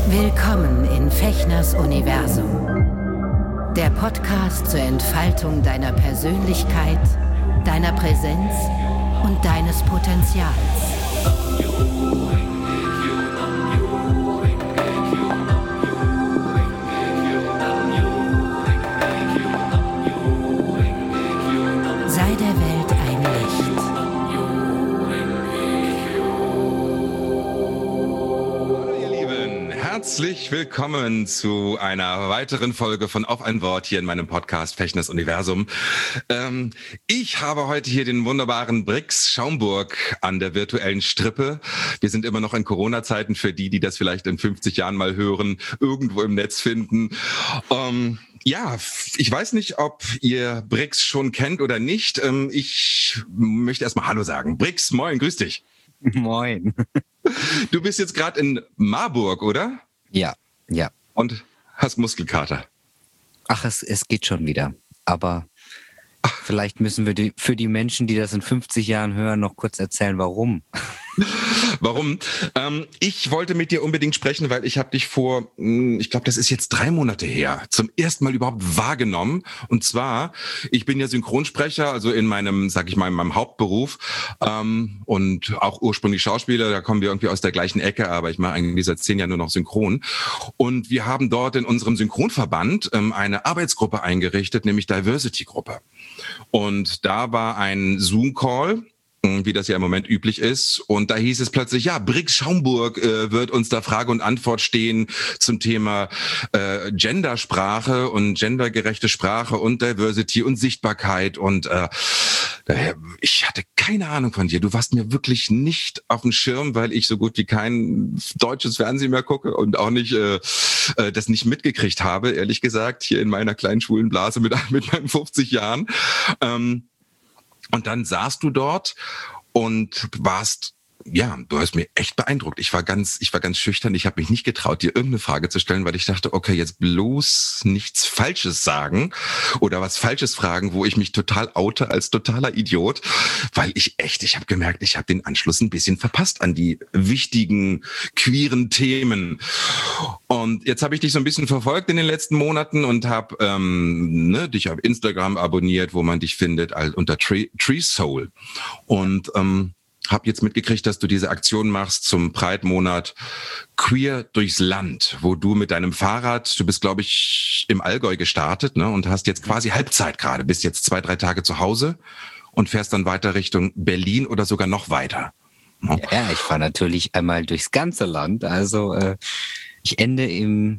Willkommen in Fechners Universum. Der Podcast zur Entfaltung deiner Persönlichkeit, deiner Präsenz und deines Potenzials. Sei der Welt ein Licht. Hallo ihr Lieben, herzlich willkommen zu einer weiteren Folge von Auf ein Wort hier in meinem Podcast Fechners Universum. Ich habe heute hier den wunderbaren Brix Schaumburg an der virtuellen Strippe. Wir sind immer noch in Corona-Zeiten für die das vielleicht in 50 Jahren mal hören, irgendwo im Netz finden. Ja, ich weiß nicht, ob ihr Brix schon kennt oder nicht. Ich möchte erstmal Hallo sagen. Brix, moin, grüß dich. Moin. Du bist jetzt gerade in Marburg, oder? Ja. Und hast Muskelkater. Ach, es geht schon wieder. Aber vielleicht müssen wir für die Menschen, die das in 50 Jahren hören, noch kurz erzählen, warum. Warum? Ich wollte mit dir unbedingt sprechen, weil ich habe dich vor, ich glaube, das ist jetzt 3 Monate her, zum ersten Mal überhaupt wahrgenommen. Und zwar, ich bin ja Synchronsprecher, also in meinem, sag ich mal, in meinem Hauptberuf und auch ursprünglich Schauspieler. Da kommen wir irgendwie aus der gleichen Ecke, aber ich mache eigentlich seit 10 Jahren nur noch Synchron. Und wir haben dort in unserem Synchronverband eine Arbeitsgruppe eingerichtet, nämlich Diversity-Gruppe. Und da war ein Zoom-Call, wie das ja im Moment üblich ist. Und da hieß es plötzlich, ja, Brix Schaumburg wird uns da Frage und Antwort stehen zum Thema Gendersprache und gendergerechte Sprache und Diversity und Sichtbarkeit. Und ich hatte keine Ahnung von dir. Du warst mir wirklich nicht auf dem Schirm, weil ich so gut wie kein deutsches Fernsehen mehr gucke und auch nicht das nicht mitgekriegt habe, ehrlich gesagt, hier in meiner kleinen schwulen Blase mit meinen 50 Jahren. Und dann saßt du dort und warst, ja, du hast mir echt beeindruckt. Ich war ganz schüchtern. Ich habe mich nicht getraut, dir irgendeine Frage zu stellen, weil ich dachte, okay, jetzt bloß nichts Falsches sagen oder was Falsches fragen, wo ich mich total oute als totaler Idiot, weil ich habe gemerkt, ich habe den Anschluss ein bisschen verpasst an die wichtigen queeren Themen. Und jetzt habe ich dich so ein bisschen verfolgt in den letzten Monaten und habe dich auf Instagram abonniert, wo man dich findet, unter Tree Soul. Und habe jetzt mitgekriegt, dass du diese Aktion machst zum Pride-Monat Queer durchs Land, wo du mit deinem Fahrrad, du bist, glaube ich, im Allgäu gestartet, ne, und hast jetzt quasi Halbzeit gerade, bist jetzt 2-3 Tage zu Hause und fährst dann weiter Richtung Berlin oder sogar noch weiter. Ja, ich fahre natürlich einmal durchs ganze Land. Also ich ende im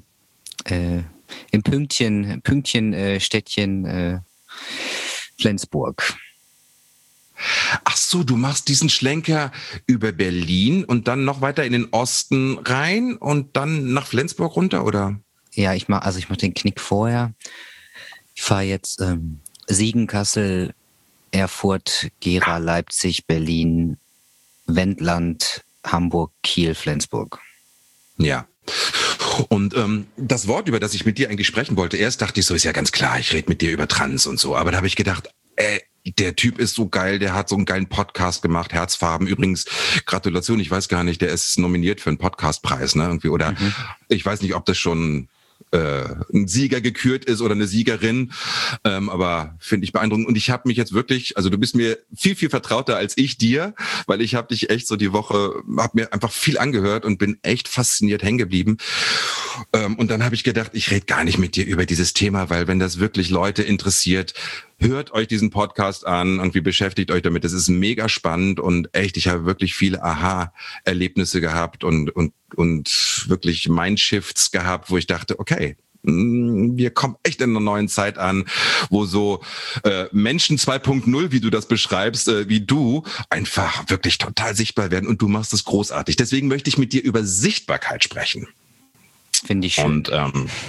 Städtchen Flensburg. Ach so, du machst diesen Schlenker über Berlin und dann noch weiter in den Osten rein und dann nach Flensburg runter, oder? Ja, ich mach den Knick vorher. Ich fahre jetzt Siegen, Kassel, Erfurt, Gera, Leipzig, Berlin, Wendland, Hamburg, Kiel, Flensburg. Ja. Und das Wort, über das ich mit dir eigentlich sprechen wollte, erst dachte ich so, ist ja ganz klar, ich rede mit dir über Trans und so. Aber da habe ich gedacht, der Typ ist so geil, der hat so einen geilen Podcast gemacht, Herzfarben. Übrigens, Gratulation, ich weiß gar nicht, der ist nominiert für einen Podcastpreis, ne? Irgendwie, oder ich weiß nicht, ob das schon ein Sieger gekürt ist oder eine Siegerin, aber finde ich beeindruckend. Und ich habe mich jetzt wirklich, also du bist mir viel, viel vertrauter als ich dir, weil ich habe dich echt so die Woche, habe mir einfach viel angehört und bin echt fasziniert hängen geblieben. Und dann habe ich gedacht, ich rede gar nicht mit dir über dieses Thema, weil wenn das wirklich Leute interessiert, hört euch diesen Podcast an, irgendwie beschäftigt euch damit. Das ist mega spannend und echt, ich habe wirklich viele Aha-Erlebnisse gehabt und wirklich Mindshifts gehabt, wo ich dachte, okay, wir kommen echt in einer neuen Zeit an, wo so Menschen 2.0, wie du das beschreibst, wie du, einfach wirklich total sichtbar werden und du machst es großartig. Deswegen möchte ich mit dir über Sichtbarkeit sprechen. Finde ich schön. Und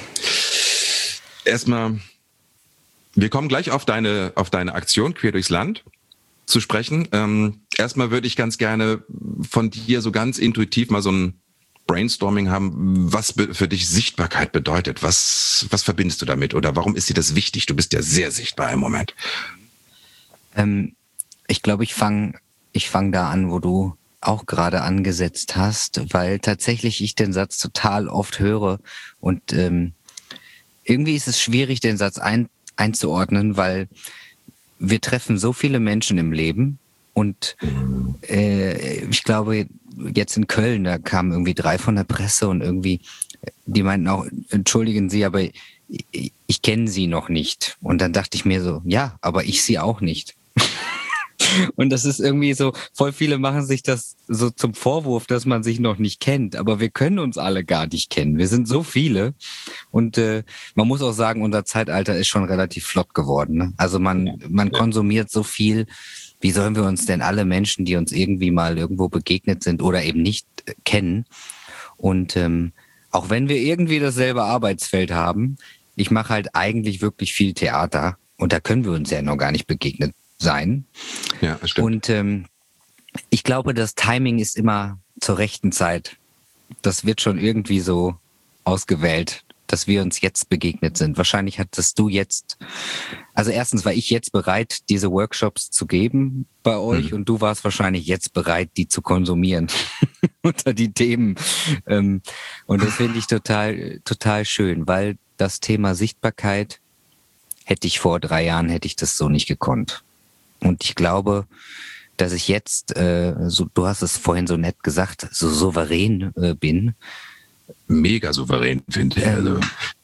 erstmal, wir kommen gleich auf deine Aktion Queer durchs Land zu sprechen. Erstmal würde ich ganz gerne von dir so ganz intuitiv mal so ein Brainstorming haben, was für dich Sichtbarkeit bedeutet. Was verbindest du damit oder warum ist dir das wichtig? Du bist ja sehr sichtbar im Moment. Ich glaube, ich fang da an, wo du auch gerade angesetzt hast, weil tatsächlich ich den Satz total oft höre und irgendwie ist es schwierig, den Satz einzuordnen, weil wir treffen so viele Menschen im Leben und ich glaube, jetzt in Köln, da kamen irgendwie 3 von der Presse und irgendwie, die meinten auch, entschuldigen Sie, aber ich kenne Sie noch nicht. Und dann dachte ich mir so, ja, aber ich Sie auch nicht. Und das ist irgendwie so, voll viele machen sich das so zum Vorwurf, dass man sich noch nicht kennt. Aber wir können uns alle gar nicht kennen. Wir sind so viele. Und man muss auch sagen, unser Zeitalter ist schon relativ flott geworden. Ne? Also man konsumiert so viel. Wie sollen wir uns denn alle Menschen, die uns irgendwie mal irgendwo begegnet sind oder eben nicht kennen? Und auch wenn wir irgendwie dasselbe Arbeitsfeld haben, ich mache halt eigentlich wirklich viel Theater. Und da können wir uns ja noch gar nicht begegnet sein. Ja, das stimmt. Und ich glaube, das Timing ist immer zur rechten Zeit. Das wird schon irgendwie so ausgewählt, dass wir uns jetzt begegnet sind. Wahrscheinlich hattest du jetzt, also erstens war ich jetzt bereit, diese Workshops zu geben bei euch und du warst wahrscheinlich jetzt bereit, die zu konsumieren unter die Themen. Und das finde ich total schön, weil das Thema Sichtbarkeit hätte ich vor 3 Jahren, hätte ich das so nicht gekonnt. Und ich glaube, dass ich jetzt, du hast es vorhin so nett gesagt, so souverän bin. Mega souverän, finde ich. Also.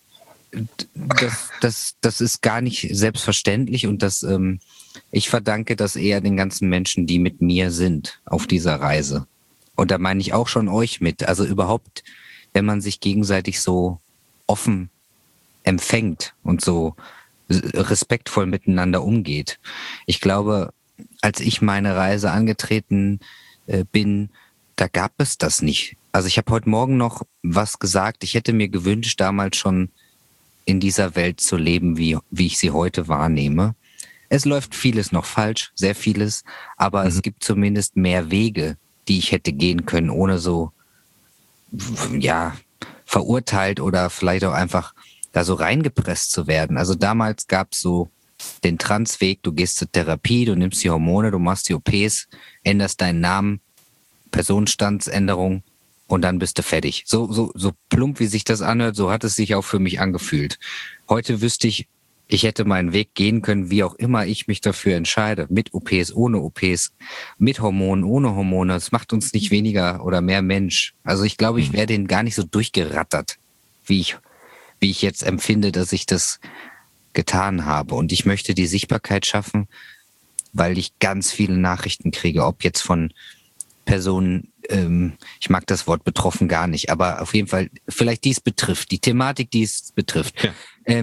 Das ist gar nicht selbstverständlich und ich verdanke das eher den ganzen Menschen, die mit mir sind auf dieser Reise. Und da meine ich auch schon euch mit. Also überhaupt, wenn man sich gegenseitig so offen empfängt und so respektvoll miteinander umgeht. Ich glaube, als ich meine Reise angetreten bin, da gab es das nicht. Also ich habe heute Morgen noch was gesagt. Ich hätte mir gewünscht, damals schon in dieser Welt zu leben, wie ich sie heute wahrnehme. Es läuft vieles noch falsch, sehr vieles, aber es gibt zumindest mehr Wege, die ich hätte gehen können, ohne so verurteilt oder vielleicht auch einfach da so reingepresst zu werden. Also damals gab es so den Transweg, du gehst zur Therapie, du nimmst die Hormone, du machst die OPs, änderst deinen Namen, Personenstandsänderung und dann bist du fertig. So plump, wie sich das anhört, so hat es sich auch für mich angefühlt. Heute wüsste ich hätte meinen Weg gehen können, wie auch immer ich mich dafür entscheide. Mit OPs, ohne OPs, mit Hormonen, ohne Hormone. Das macht uns nicht weniger oder mehr Mensch. Also ich glaube, ich wäre den gar nicht so durchgerattert, wie ich jetzt empfinde, dass ich das getan habe. Und ich möchte die Sichtbarkeit schaffen, weil ich ganz viele Nachrichten kriege, ob jetzt von Personen, ich mag das Wort betroffen gar nicht, aber auf jeden Fall, vielleicht die es betrifft, die Thematik, die es betrifft. Ja.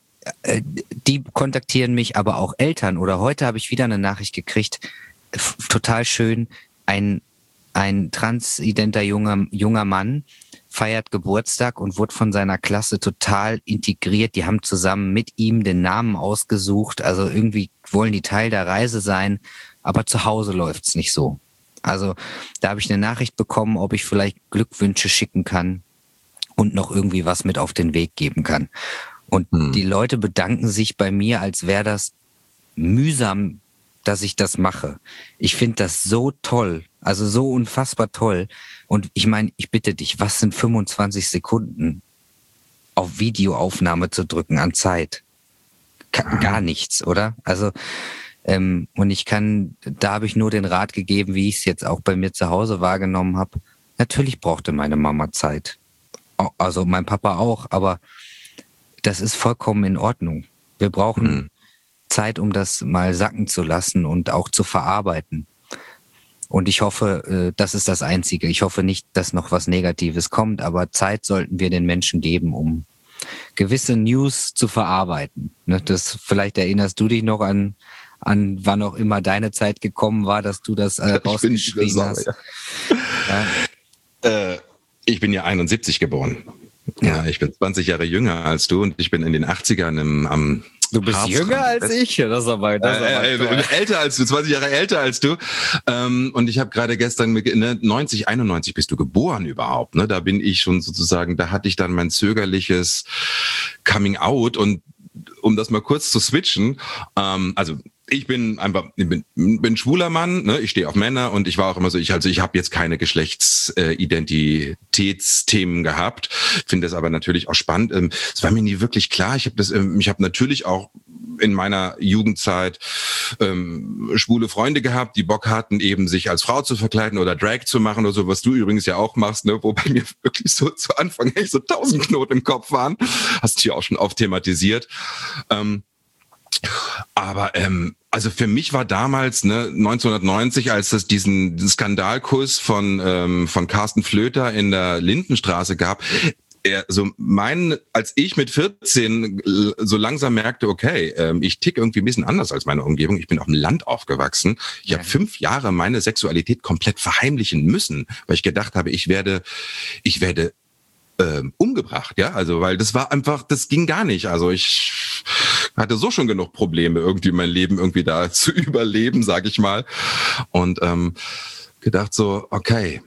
Die kontaktieren mich, aber auch Eltern. Oder heute habe ich wieder eine Nachricht gekriegt, total schön, ein transidenter junger Mann feiert Geburtstag und wurde von seiner Klasse total integriert. Die haben zusammen mit ihm den Namen ausgesucht. Also irgendwie wollen die Teil der Reise sein, aber zu Hause läuft's nicht so. Also da habe ich eine Nachricht bekommen, ob ich vielleicht Glückwünsche schicken kann und noch irgendwie was mit auf den Weg geben kann. Und die Leute bedanken sich bei mir, als wäre das mühsam, dass ich das mache. Ich finde das so toll, also so unfassbar toll. Und ich meine, ich bitte dich, was sind 25 Sekunden auf Videoaufnahme zu drücken an Zeit? Gar nichts, oder? Also, und da habe ich nur den Rat gegeben, wie ich es jetzt auch bei mir zu Hause wahrgenommen habe. Natürlich brauchte meine Mama Zeit. Also mein Papa auch, aber das ist vollkommen in Ordnung. Wir brauchen Zeit, um das mal sacken zu lassen und auch zu verarbeiten. Und ich hoffe, das ist das Einzige. Ich hoffe nicht, dass noch was Negatives kommt, aber Zeit sollten wir den Menschen geben, um gewisse News zu verarbeiten. Vielleicht erinnerst du dich noch an wann auch immer deine Zeit gekommen war, dass du das rausgeschrieben hast. Ja. Ich bin ja 71 geboren. Ja, ich bin 20 Jahre jünger als du und ich bin in den 80ern am Du bist jünger als ich? Das ist aber älter als du, 20 Jahre älter als du. Und ich habe gerade gestern, 91 bist du geboren überhaupt. Ne? Da bin ich schon sozusagen, da hatte ich dann mein zögerliches Coming Out. Und um das mal kurz zu switchen, also Ich bin bin schwuler Mann, ne? Ich stehe auf Männer und ich war auch immer so, ich habe jetzt keine Geschlechtsidentitätsthemen gehabt, finde das aber natürlich auch spannend. Es war mir nie wirklich klar. Ich habe natürlich auch in meiner Jugendzeit schwule Freunde gehabt, die Bock hatten, eben sich als Frau zu verkleiden oder Drag zu machen oder so, was du übrigens ja auch machst, ne? Wo bei mir wirklich so zu Anfang echt so 1000 Knoten im Kopf waren. Hast du hier auch schon oft thematisiert. Aber also für mich war damals 1990, als es diesen Skandalkuss von Carsten Flöter in der Lindenstraße gab, als ich mit 14 so langsam merkte, okay, ich tick irgendwie ein bisschen anders als meine Umgebung. Ich bin auf dem Land aufgewachsen. Ich habe 5 Jahre meine Sexualität komplett verheimlichen müssen, weil ich gedacht habe, ich werde umgebracht, ja, also weil das ging gar nicht. Also ich hatte so schon genug Probleme, irgendwie mein Leben irgendwie da zu überleben, sag ich mal. Und gedacht so, okay,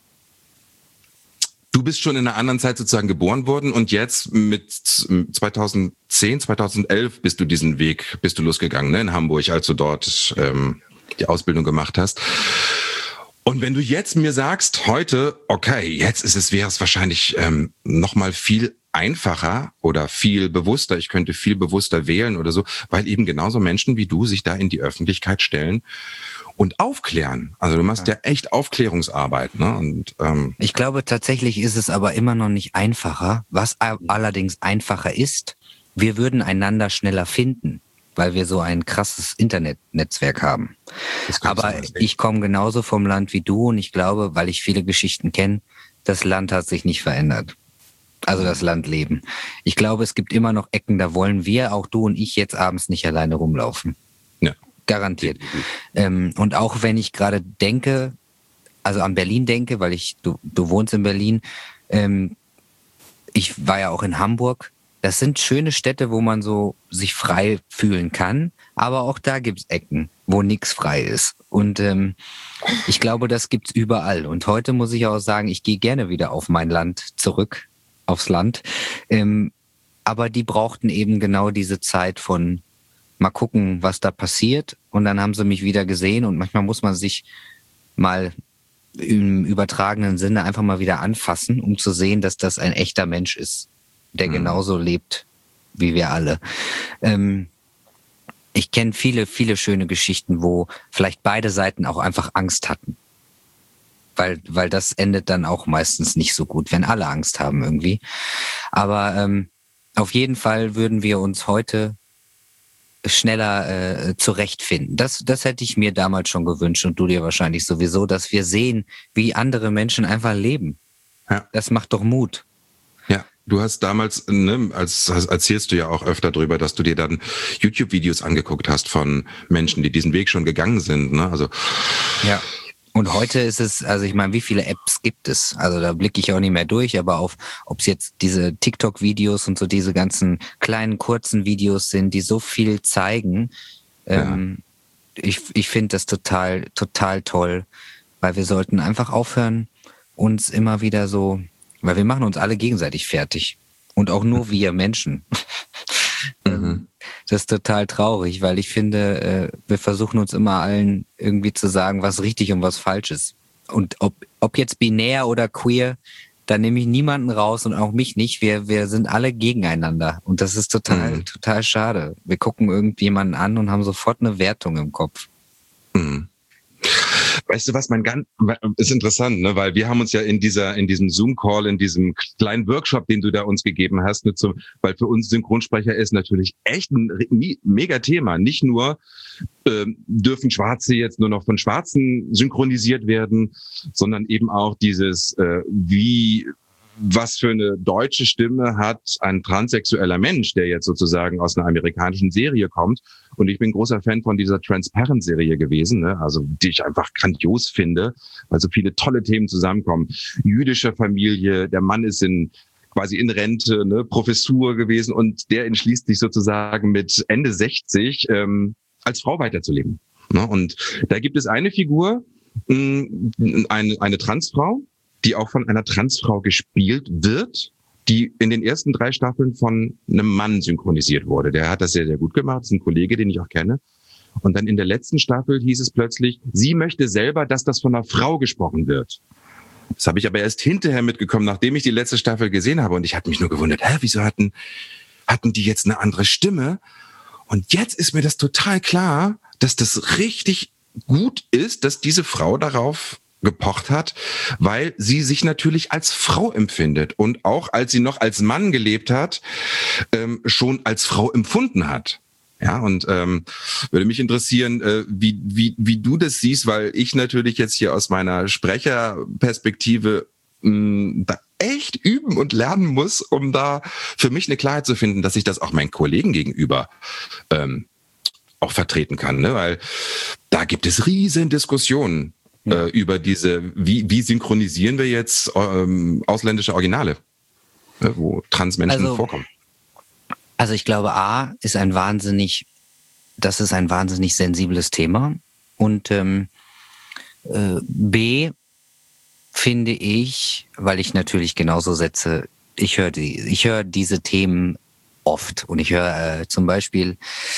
du bist schon in einer anderen Zeit sozusagen geboren worden und jetzt mit 2010, 2011 bist du losgegangen, ne, in Hamburg, als du dort die Ausbildung gemacht hast. Und wenn du jetzt mir sagst, heute, okay, wäre es wahrscheinlich noch mal viel einfacher oder viel bewusster, ich könnte viel bewusster wählen oder so, weil eben genauso Menschen wie du sich da in die Öffentlichkeit stellen und aufklären. Also du machst ja echt Aufklärungsarbeit, ne? Und ich glaube, tatsächlich ist es aber immer noch nicht einfacher. Was allerdings einfacher ist, wir würden einander schneller finden, weil wir so ein krasses Internetnetzwerk haben. Aber ich komme genauso vom Land wie du und ich glaube, weil ich viele Geschichten kenne, das Land hat sich nicht verändert. Also das Landleben. Ich glaube, es gibt immer noch Ecken, da wollen wir, auch du und ich, jetzt abends nicht alleine rumlaufen. Ja. Garantiert. Und auch wenn ich gerade denke, also an Berlin denke, weil du wohnst in Berlin, ich war ja auch in Hamburg. Das sind schöne Städte, wo man so sich frei fühlen kann, aber auch da gibt's Ecken, wo nichts frei ist. Und ich glaube, das gibt's überall. Und heute muss ich auch sagen, ich gehe gerne wieder auf mein Land zurück, aufs Land. Aber die brauchten eben genau diese Zeit von mal gucken, was da passiert. Und dann haben sie mich wieder gesehen. Und manchmal muss man sich mal im übertragenen Sinne einfach mal wieder anfassen, um zu sehen, dass das ein echter Mensch ist, der genauso lebt wie wir alle. Ich kenne viele, viele schöne Geschichten, wo vielleicht beide Seiten auch einfach Angst hatten. Weil das endet dann auch meistens nicht so gut, wenn alle Angst haben irgendwie. Aber auf jeden Fall würden wir uns heute schneller zurechtfinden. Das hätte ich mir damals schon gewünscht und du dir wahrscheinlich sowieso, dass wir sehen, wie andere Menschen einfach leben. Ja. Das macht doch Mut. Ja, du hast damals, erzählst du ja auch öfter drüber, dass du dir dann YouTube-Videos angeguckt hast von Menschen, die diesen Weg schon gegangen sind, ne? Also ja. Und heute ist es, also ich meine, wie viele Apps gibt es? Also da blicke ich auch nicht mehr durch, aber ob es jetzt diese TikTok-Videos und so diese ganzen kleinen, kurzen Videos sind, die so viel zeigen, ich finde das total, total toll, weil wir sollten einfach aufhören, uns immer wieder so, weil wir machen uns alle gegenseitig fertig. Und auch nur wir Menschen. Das ist total traurig, weil ich finde, wir versuchen uns immer allen irgendwie zu sagen, was richtig und was falsch ist. Und ob jetzt binär oder queer, da nehme ich niemanden raus und auch mich nicht. Wir sind alle gegeneinander. Und das ist total, total schade. Wir gucken irgendjemanden an und haben sofort eine Wertung im Kopf. Weißt du was, ist interessant, ne? Weil wir haben uns ja in diesem Zoom-Call, in diesem kleinen Workshop, den du da uns gegeben hast, weil für uns Synchronsprecher ist natürlich echt ein mega Thema. Nicht nur dürfen Schwarze jetzt nur noch von Schwarzen synchronisiert werden, sondern eben auch dieses, was für eine deutsche Stimme hat ein transsexueller Mensch, der jetzt sozusagen aus einer amerikanischen Serie kommt. Und ich bin großer Fan von dieser Transparent-Serie gewesen, ne? Also die ich einfach grandios finde, weil so viele tolle Themen zusammenkommen. Jüdische Familie, der Mann ist quasi in Rente, ne, Professur gewesen und der entschließt sich sozusagen mit Ende 60 als Frau weiterzuleben. Ne? Und da gibt es eine Figur, eine Transfrau, die auch von einer Transfrau gespielt wird, die in den ersten 3 Staffeln von einem Mann synchronisiert wurde. Der hat das sehr, sehr gut gemacht. Das ist ein Kollege, den ich auch kenne. Und dann in der letzten Staffel hieß es plötzlich, sie möchte selber, dass das von einer Frau gesprochen wird. Das habe ich aber erst hinterher mitgekommen, nachdem ich die letzte Staffel gesehen habe. Und ich hatte mich nur gewundert, wieso hatten die jetzt eine andere Stimme? Und jetzt ist mir das total klar, dass das richtig gut ist, dass diese Frau darauf gepocht hat, weil sie sich natürlich als Frau empfindet und auch als sie noch als Mann gelebt hat, schon als Frau empfunden hat. Ja, und würde mich interessieren, wie du das siehst, weil ich natürlich jetzt hier aus meiner Sprecherperspektive da echt üben und lernen muss, um da für mich eine Klarheit zu finden, dass ich das auch meinen Kollegen gegenüber auch vertreten kann, ne? Weil da gibt es riesen Diskussionen über diese, wie synchronisieren wir jetzt ausländische Originale, wo Transmenschen vorkommen. Also ich glaube, das ist ein wahnsinnig sensibles Thema. Und B, finde ich, weil ich natürlich genauso setze, ich höre diese Themen oft. Und ich höre zum Beispiel,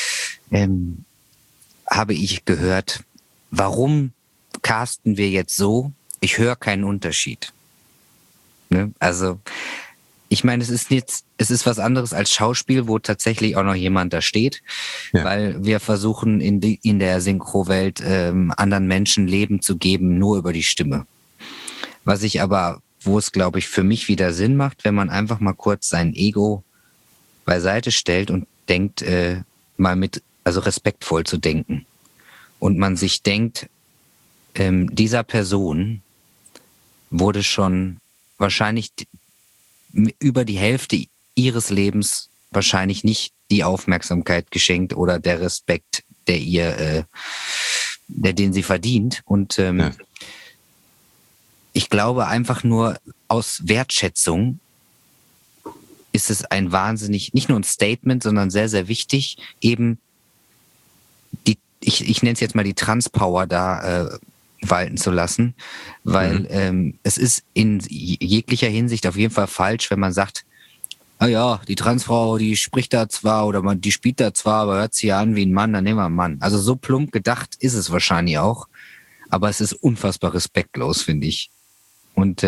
habe ich gehört, warum casten wir jetzt so? Ich höre keinen Unterschied. Ne? Also ich meine, es ist was anderes als Schauspiel, wo tatsächlich auch noch jemand da steht, weil wir versuchen in der Synchro-Welt anderen Menschen Leben zu geben, nur über die Stimme. Wo es, glaube ich, für mich wieder Sinn macht, wenn man einfach mal kurz sein Ego beiseite stellt und denkt, also respektvoll zu denken. Und man sich denkt, dieser Person wurde schon wahrscheinlich über die Hälfte ihres Lebens wahrscheinlich nicht die Aufmerksamkeit geschenkt oder der Respekt, den sie verdient. Und ich glaube einfach nur aus Wertschätzung ist es ein wahnsinnig, nicht nur ein Statement, sondern sehr, sehr wichtig, eben ich nenne es jetzt mal die Transpower da walten zu lassen, weil es ist in jeglicher Hinsicht auf jeden Fall falsch, wenn man sagt, die Transfrau, die spricht da zwar oder die spielt da zwar, aber hört sich ja an wie ein Mann, dann nehmen wir einen Mann. Also so plump gedacht ist es wahrscheinlich auch, aber es ist unfassbar respektlos, finde ich. Und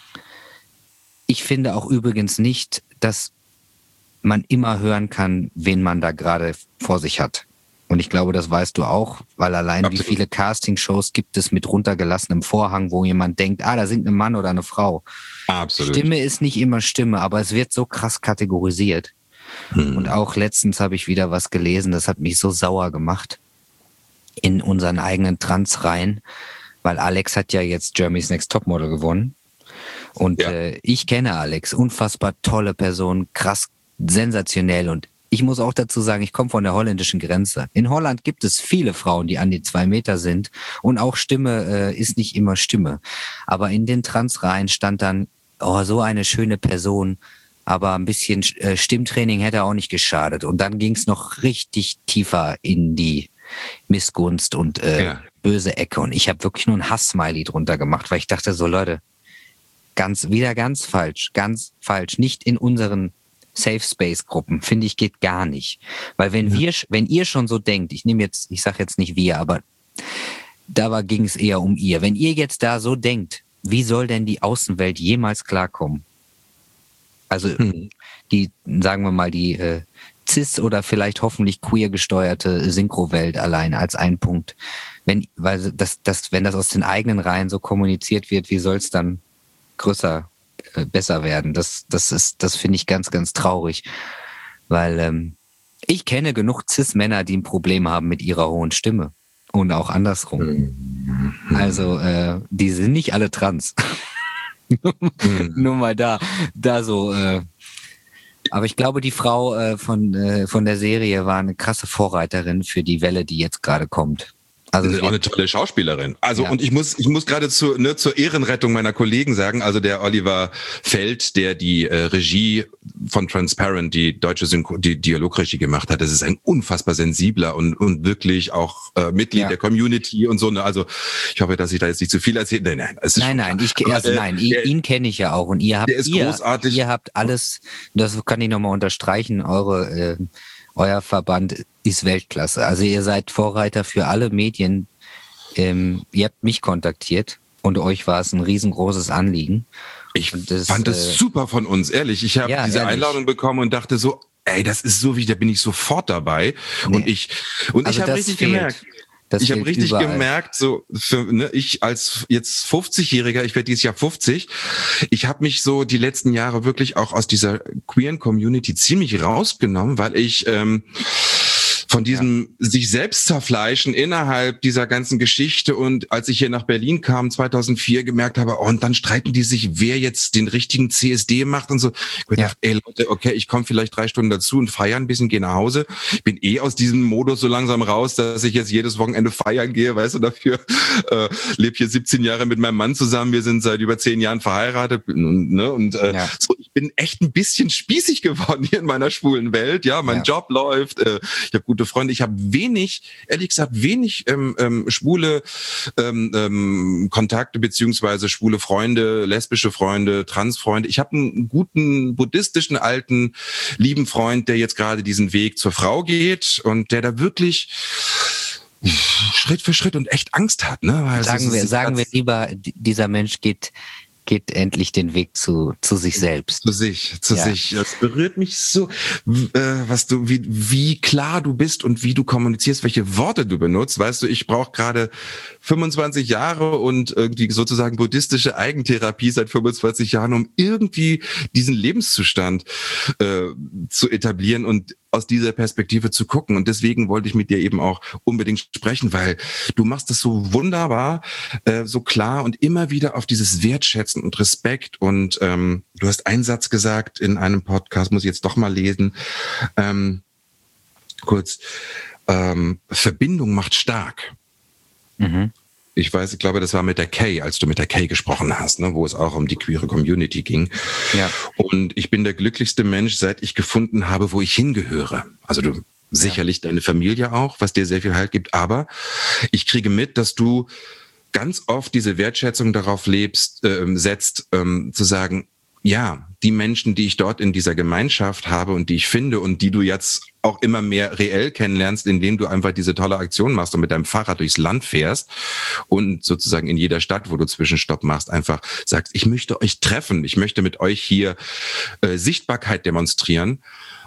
ich finde auch übrigens nicht, dass man immer hören kann, wen man da gerade vor sich hat. Und ich glaube, das weißt du auch, weil allein Absolut. Wie viele Castingshows gibt es mit runtergelassenem Vorhang, wo jemand denkt, da singt ein Mann oder eine Frau. Absolut. Stimme ist nicht immer Stimme, aber es wird so krass kategorisiert. Und auch letztens habe ich wieder was gelesen, das hat mich so sauer gemacht in unseren eigenen Trans-Reihen, weil Alex hat ja jetzt Germany's Next Topmodel gewonnen. Und ich kenne Alex, unfassbar tolle Person, krass, sensationell. Und ich muss auch dazu sagen, ich komme von der holländischen Grenze. In Holland gibt es viele Frauen, die an die 2 Meter sind. Und auch Stimme ist nicht immer Stimme. Aber in den Transreihen stand dann, so eine schöne Person. Aber ein bisschen Stimmtraining hätte auch nicht geschadet. Und dann ging es noch richtig tiefer in die Missgunst und böse Ecke. Und ich habe wirklich nur ein Hass-Smiley drunter gemacht, weil ich dachte so, Leute, ganz falsch. Nicht in unseren Safe-Space-Gruppen, finde ich, geht gar nicht. Weil wenn ihr schon so denkt, ich sage jetzt nicht wir, aber ging es eher um ihr. Wenn ihr jetzt da so denkt, wie soll denn die Außenwelt jemals klarkommen? Also die, sagen wir mal, die cis oder vielleicht hoffentlich queer gesteuerte Synchro-Welt allein als ein Punkt. Wenn das aus den eigenen Reihen so kommuniziert wird, wie soll es dann besser werden? Das finde ich ganz, ganz traurig. Weil ich kenne genug Cis-Männer, die ein Problem haben mit ihrer hohen Stimme. Und auch andersrum. Also, die sind nicht alle trans. Nur mal da so. Aber ich glaube, die Frau von der Serie war eine krasse Vorreiterin für die Welle, die jetzt gerade kommt. Also auch eine tolle Schauspielerin. Also und ich muss gerade zur Ehrenrettung meiner Kollegen sagen, also der Oliver Feld, der die Regie von Transparent, die deutsche die Dialogregie gemacht hat, das ist ein unfassbar sensibler und wirklich auch Mitglied der Community und so. Ne? Also ich hoffe, dass ich da jetzt nicht zu viel erzähle. Nein, ihn kenne ich ja auch und ihr habt großartig. Ihr habt alles, das kann ich nochmal unterstreichen, euer Verband ist Weltklasse. Also ihr seid Vorreiter für alle Medien. Ihr habt mich kontaktiert und euch war es ein riesengroßes Anliegen. Ich fand das super von uns, ehrlich. Ich habe diese Einladung bekommen und dachte so, ey, das ist so wichtig, da bin ich sofort dabei. Nee. Und ich habe richtig gemerkt. Ich habe richtig gemerkt, so ich als jetzt 50-Jähriger, ich werde dieses Jahr 50, ich habe mich so die letzten Jahre wirklich auch aus dieser queeren Community ziemlich rausgenommen, weil ich von diesem sich selbst zerfleischen innerhalb dieser ganzen Geschichte, und als ich hier nach Berlin kam 2004 gemerkt habe, und dann streiten die sich, wer jetzt den richtigen CSD macht und so. Ich gedacht, ey Leute, okay, ich komme vielleicht 3 Stunden dazu und feiere ein bisschen, gehe nach Hause. Ich bin aus diesem Modus so langsam raus, dass ich jetzt jedes Wochenende feiern gehe, weißt du, dafür lebe hier 17 Jahre mit meinem Mann zusammen, wir sind seit über 10 Jahren verheiratet so, ich bin echt ein bisschen spießig geworden hier in meiner schwulen Welt, mein Job läuft, ich habe gute Freunde, ich habe ehrlich gesagt, wenig schwule Kontakte beziehungsweise schwule Freunde, lesbische Freunde, Transfreunde. Ich habe einen guten buddhistischen alten lieben Freund, der jetzt gerade diesen Weg zur Frau geht und der da wirklich Schritt für Schritt und echt Angst hat, ne? Weil sagen wir lieber, dieser Mensch geht endlich den Weg zu sich selbst. Zu sich. Das berührt mich so, wie klar du bist und wie du kommunizierst, welche Worte du benutzt. Weißt du, ich brauche gerade 25 Jahre und irgendwie sozusagen buddhistische Eigentherapie seit 25 Jahren, um irgendwie diesen Lebenszustand zu etablieren und aus dieser Perspektive zu gucken. Und deswegen wollte ich mit dir eben auch unbedingt sprechen, weil du machst das so wunderbar, so klar und immer wieder auf dieses Wertschätzen und Respekt. Und du hast einen Satz gesagt in einem Podcast, muss ich jetzt doch mal lesen, Verbindung macht stark. Mhm. Ich glaube, das war mit der Kay, als du mit der Kay gesprochen hast, ne, wo es auch um die queere Community ging. Ja. Und ich bin der glücklichste Mensch, seit ich gefunden habe, wo ich hingehöre. Also du sicherlich deine Familie auch, was dir sehr viel Halt gibt. Aber ich kriege mit, dass du ganz oft diese Wertschätzung darauf setzt, zu sagen, ja, die Menschen, die ich dort in dieser Gemeinschaft habe und die ich finde und die du jetzt auch immer mehr reell kennenlernst, indem du einfach diese tolle Aktion machst und mit deinem Fahrrad durchs Land fährst und sozusagen in jeder Stadt, wo du Zwischenstopp machst, einfach sagst, ich möchte euch treffen, ich möchte mit euch hier Sichtbarkeit demonstrieren.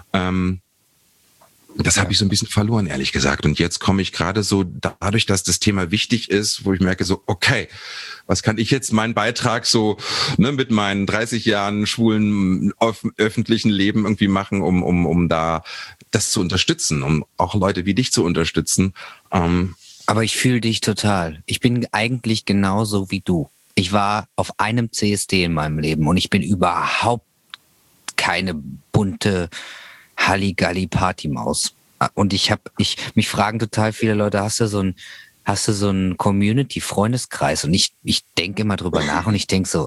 Das habe ich so ein bisschen verloren, ehrlich gesagt. Und jetzt komme ich gerade so dadurch, dass das Thema wichtig ist, wo ich merke so, okay, was kann ich jetzt meinen Beitrag so mit meinen 30 Jahren schwulen öffentlichen Leben irgendwie machen, um da das zu unterstützen, um auch Leute wie dich zu unterstützen. Aber ich fühle dich total. Ich bin eigentlich genauso wie du. Ich war auf einem CSD in meinem Leben und ich bin überhaupt keine bunte Halligalli-Partymaus. Und mich fragen total viele Leute, hast du so einen Community-Freundeskreis? Und ich denke immer drüber nach und ich denke so,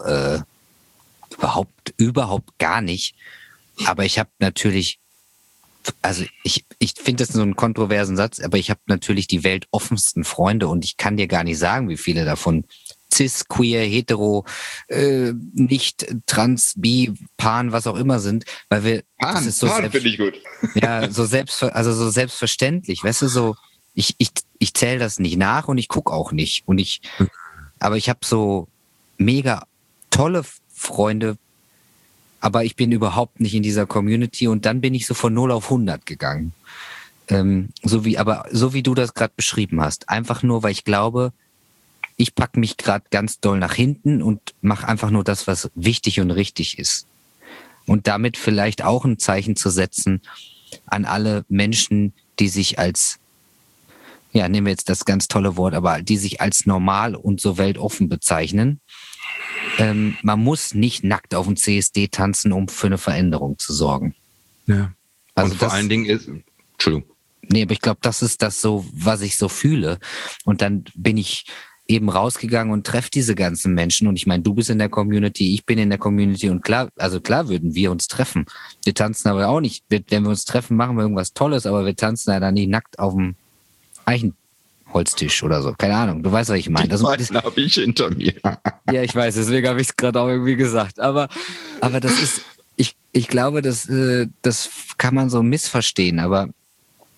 überhaupt gar nicht. Aber ich habe natürlich, also ich finde das so einen kontroversen Satz, aber ich habe natürlich die weltoffensten Freunde und ich kann dir gar nicht sagen, wie viele davon cis, queer, hetero, nicht trans, bi, pan, was auch immer sind, weil wir Pan finde ich gut. Ja, so selbstverständlich, weißt du, so ich zähle das nicht nach und ich gucke auch nicht aber ich habe so mega tolle Freunde, aber ich bin überhaupt nicht in dieser Community und dann bin ich so von 0 auf 100 gegangen. So wie du das gerade beschrieben hast. Einfach nur, weil ich glaube, ich packe mich gerade ganz doll nach hinten und mache einfach nur das, was wichtig und richtig ist. Und damit vielleicht auch ein Zeichen zu setzen an alle Menschen, die sich als, ja, nehmen wir jetzt das ganz tolle Wort, aber die sich als normal und so weltoffen bezeichnen. Man muss nicht nackt auf dem CSD tanzen, um für eine Veränderung zu sorgen. Ja. Also und vor allen Dingen ist, Entschuldigung. Nee, aber ich glaube, das ist das so, was ich so fühle. Und dann bin ich eben rausgegangen und treffe diese ganzen Menschen. Und ich meine, du bist in der Community, ich bin in der Community und klar würden wir uns treffen. Wir tanzen aber auch nicht, wenn wir uns treffen, machen wir irgendwas Tolles, aber wir tanzen ja dann nicht nackt auf dem Eichenholztisch oder so. Keine Ahnung, du weißt, was ich meine. Das habe ich hinter mir. Ja, ich weiß, deswegen habe ich es gerade auch irgendwie gesagt. Aber das ist, ich glaube, das kann man so missverstehen, aber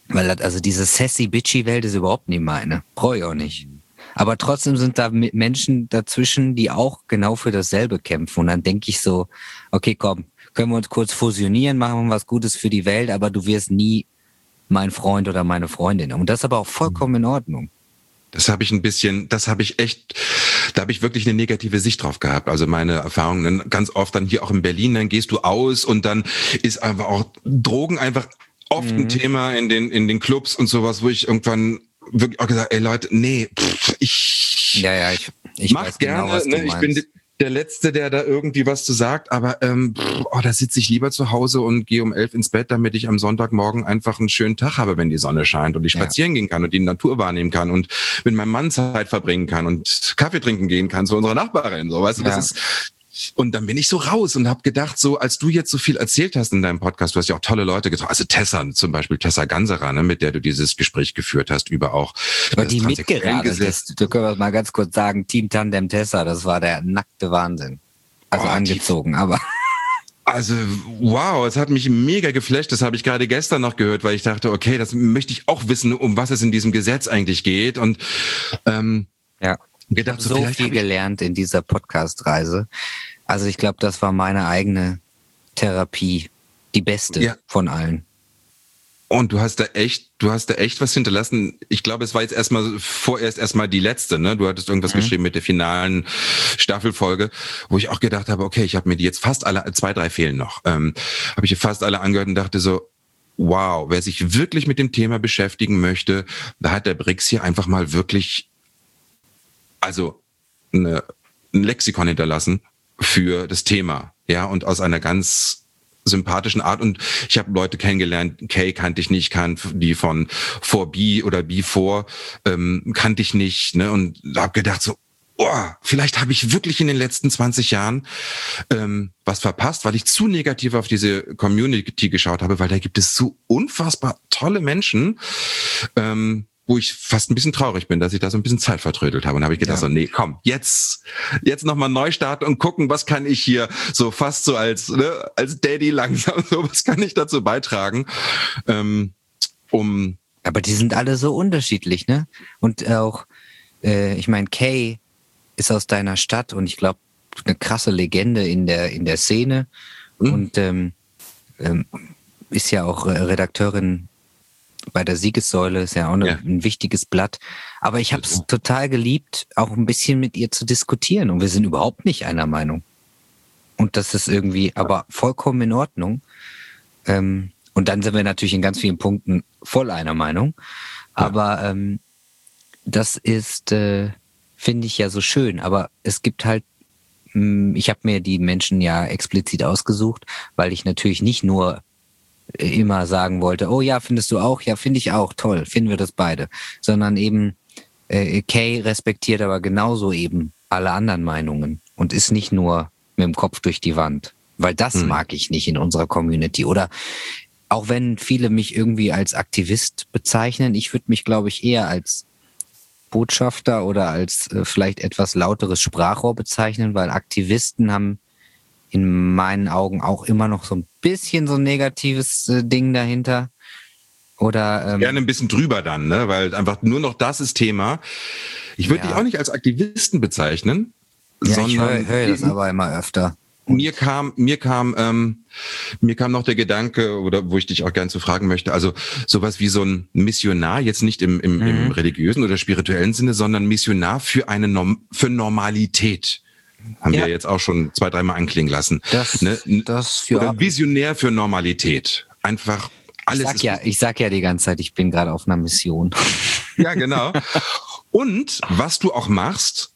Weil also diese sassy-bitchy-Welt ist überhaupt nicht meine. Brauche ich auch nicht. Aber trotzdem sind da Menschen dazwischen, die auch genau für dasselbe kämpfen. Und dann denke ich so, okay, komm, können wir uns kurz fusionieren, machen wir was Gutes für die Welt, aber du wirst nie mein Freund oder meine Freundin. Und das ist aber auch vollkommen in Ordnung. Da habe ich wirklich eine negative Sicht drauf gehabt. Also meine Erfahrungen ganz oft dann hier auch in Berlin, dann gehst du aus und dann ist einfach auch Drogen einfach oft ein Thema in den Clubs und sowas, wo ich irgendwann wirklich auch gesagt, ey Leute, nee, ich mach weiß gerne, genau, was du ne? Ich bin der Letzte, der da irgendwie was zu sagt, aber da sitze ich lieber zu Hause und gehe um 11 ins Bett, damit ich am Sonntagmorgen einfach einen schönen Tag habe, wenn die Sonne scheint und ich spazieren gehen kann und die Natur wahrnehmen kann und mit meinem Mann Zeit verbringen kann und Kaffee trinken gehen kann zu unserer Nachbarin, so, weißt du, das ist. Und dann bin ich so raus und habe gedacht, so als du jetzt so viel erzählt hast in deinem Podcast, du hast ja auch tolle Leute getroffen, also Tessa zum Beispiel, Tessa Ganserer, ne, mit der du dieses Gespräch geführt hast über auch aber die mitgeradelt ist, du können mal ganz kurz sagen, Team Tandem Tessa, das war der nackte Wahnsinn. Also angezogen, aber... Also, wow, es hat mich mega geflasht. Das habe ich gerade gestern noch gehört, weil ich dachte, okay, das möchte ich auch wissen, um was es in diesem Gesetz eigentlich geht. Und gedacht, so viel gelernt in dieser Podcast-Reise. Also ich glaube, das war meine eigene Therapie, die beste von allen. Und du hast da echt was hinterlassen. Ich glaube, es war jetzt vorerst erstmal die letzte, ne? Du hattest irgendwas geschrieben mit der finalen Staffelfolge, wo ich auch gedacht habe, okay, ich habe mir die jetzt fast alle, 2, 3 fehlen noch, habe ich fast alle angehört und dachte so, wow, wer sich wirklich mit dem Thema beschäftigen möchte, da hat der Brix hier einfach mal wirklich ein Lexikon hinterlassen für das Thema, ja, und aus einer ganz sympathischen Art. Und ich habe Leute kennengelernt, Kay kannte ich nicht, die von 4B oder B4 kannte ich nicht, ne, und habe gedacht so, vielleicht habe ich wirklich in den letzten 20 Jahren was verpasst, weil ich zu negativ auf diese Community geschaut habe, weil da gibt es so unfassbar tolle Menschen, wo ich fast ein bisschen traurig bin, dass ich da so ein bisschen Zeit vertrödelt habe. Und habe ich gedacht, so, nee, komm, jetzt nochmal neu starten und gucken, was kann ich hier so fast so als Daddy langsam, so was kann ich dazu beitragen, Aber die sind alle so unterschiedlich, ne? Und auch, ich meine, Kay ist aus deiner Stadt und ich glaube, eine krasse Legende in der Szene und ist ja auch Redakteurin bei der Siegessäule, ist ja auch ein wichtiges Blatt. Aber ich habe es total geliebt, auch ein bisschen mit ihr zu diskutieren. Und wir sind überhaupt nicht einer Meinung. Und das ist irgendwie aber vollkommen in Ordnung. Und dann sind wir natürlich in ganz vielen Punkten voll einer Meinung. Aber das ist, finde ich ja so schön. Aber es gibt halt, ich habe mir die Menschen ja explizit ausgesucht, weil ich natürlich nicht nur immer sagen wollte, oh ja, findest du auch? Ja, finde ich auch, toll, finden wir das beide. Sondern eben, Kay respektiert aber genauso eben alle anderen Meinungen und ist nicht nur mit dem Kopf durch die Wand. Weil das mag ich nicht in unserer Community. Oder auch wenn viele mich irgendwie als Aktivist bezeichnen, ich würde mich, glaube ich, eher als Botschafter oder als vielleicht etwas lauteres Sprachrohr bezeichnen, weil Aktivisten haben in meinen Augen auch immer noch so ein bisschen so ein negatives Ding dahinter. Oder gerne ein bisschen drüber dann, ne? Weil einfach nur noch das ist Thema. Ich würde dich auch nicht als Aktivisten bezeichnen, sondern ich höre das aber immer öfter. Mir kam noch der Gedanke, oder wo ich dich auch gerne zu fragen möchte, also sowas wie so ein Missionar, jetzt nicht im religiösen oder spirituellen Sinne, sondern Missionar für für Normalität. Haben wir jetzt auch schon 2, 3 Mal anklingen lassen. Oder Visionär für Normalität. Einfach alles. Ich sag ja die ganze Zeit, ich bin gerade auf einer Mission. Ja, genau. Und was du auch machst,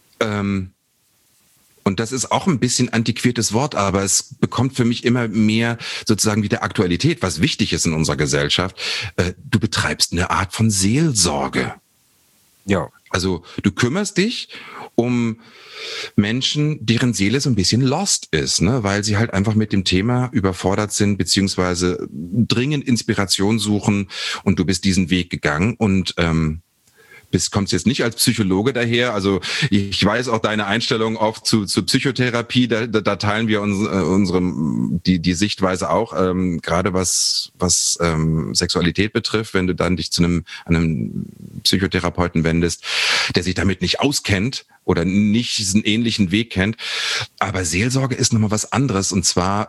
und das ist auch ein bisschen antiquiertes Wort, aber es bekommt für mich immer mehr sozusagen wieder Aktualität, was wichtig ist in unserer Gesellschaft. Du betreibst eine Art von Seelsorge. Ja. Also du kümmerst dich um Menschen, deren Seele so ein bisschen lost ist, ne, weil sie halt einfach mit dem Thema überfordert sind, beziehungsweise dringend Inspiration suchen, und du bist diesen Weg gegangen und kommst jetzt nicht als Psychologe daher. Also ich weiß auch deine Einstellung oft zu Psychotherapie. Da teilen wir die Sichtweise auch, gerade was Sexualität betrifft, wenn du dann dich zu einem Psychotherapeuten wendest, der sich damit nicht auskennt oder nicht diesen ähnlichen Weg kennt. Aber Seelsorge ist nochmal was anderes, und zwar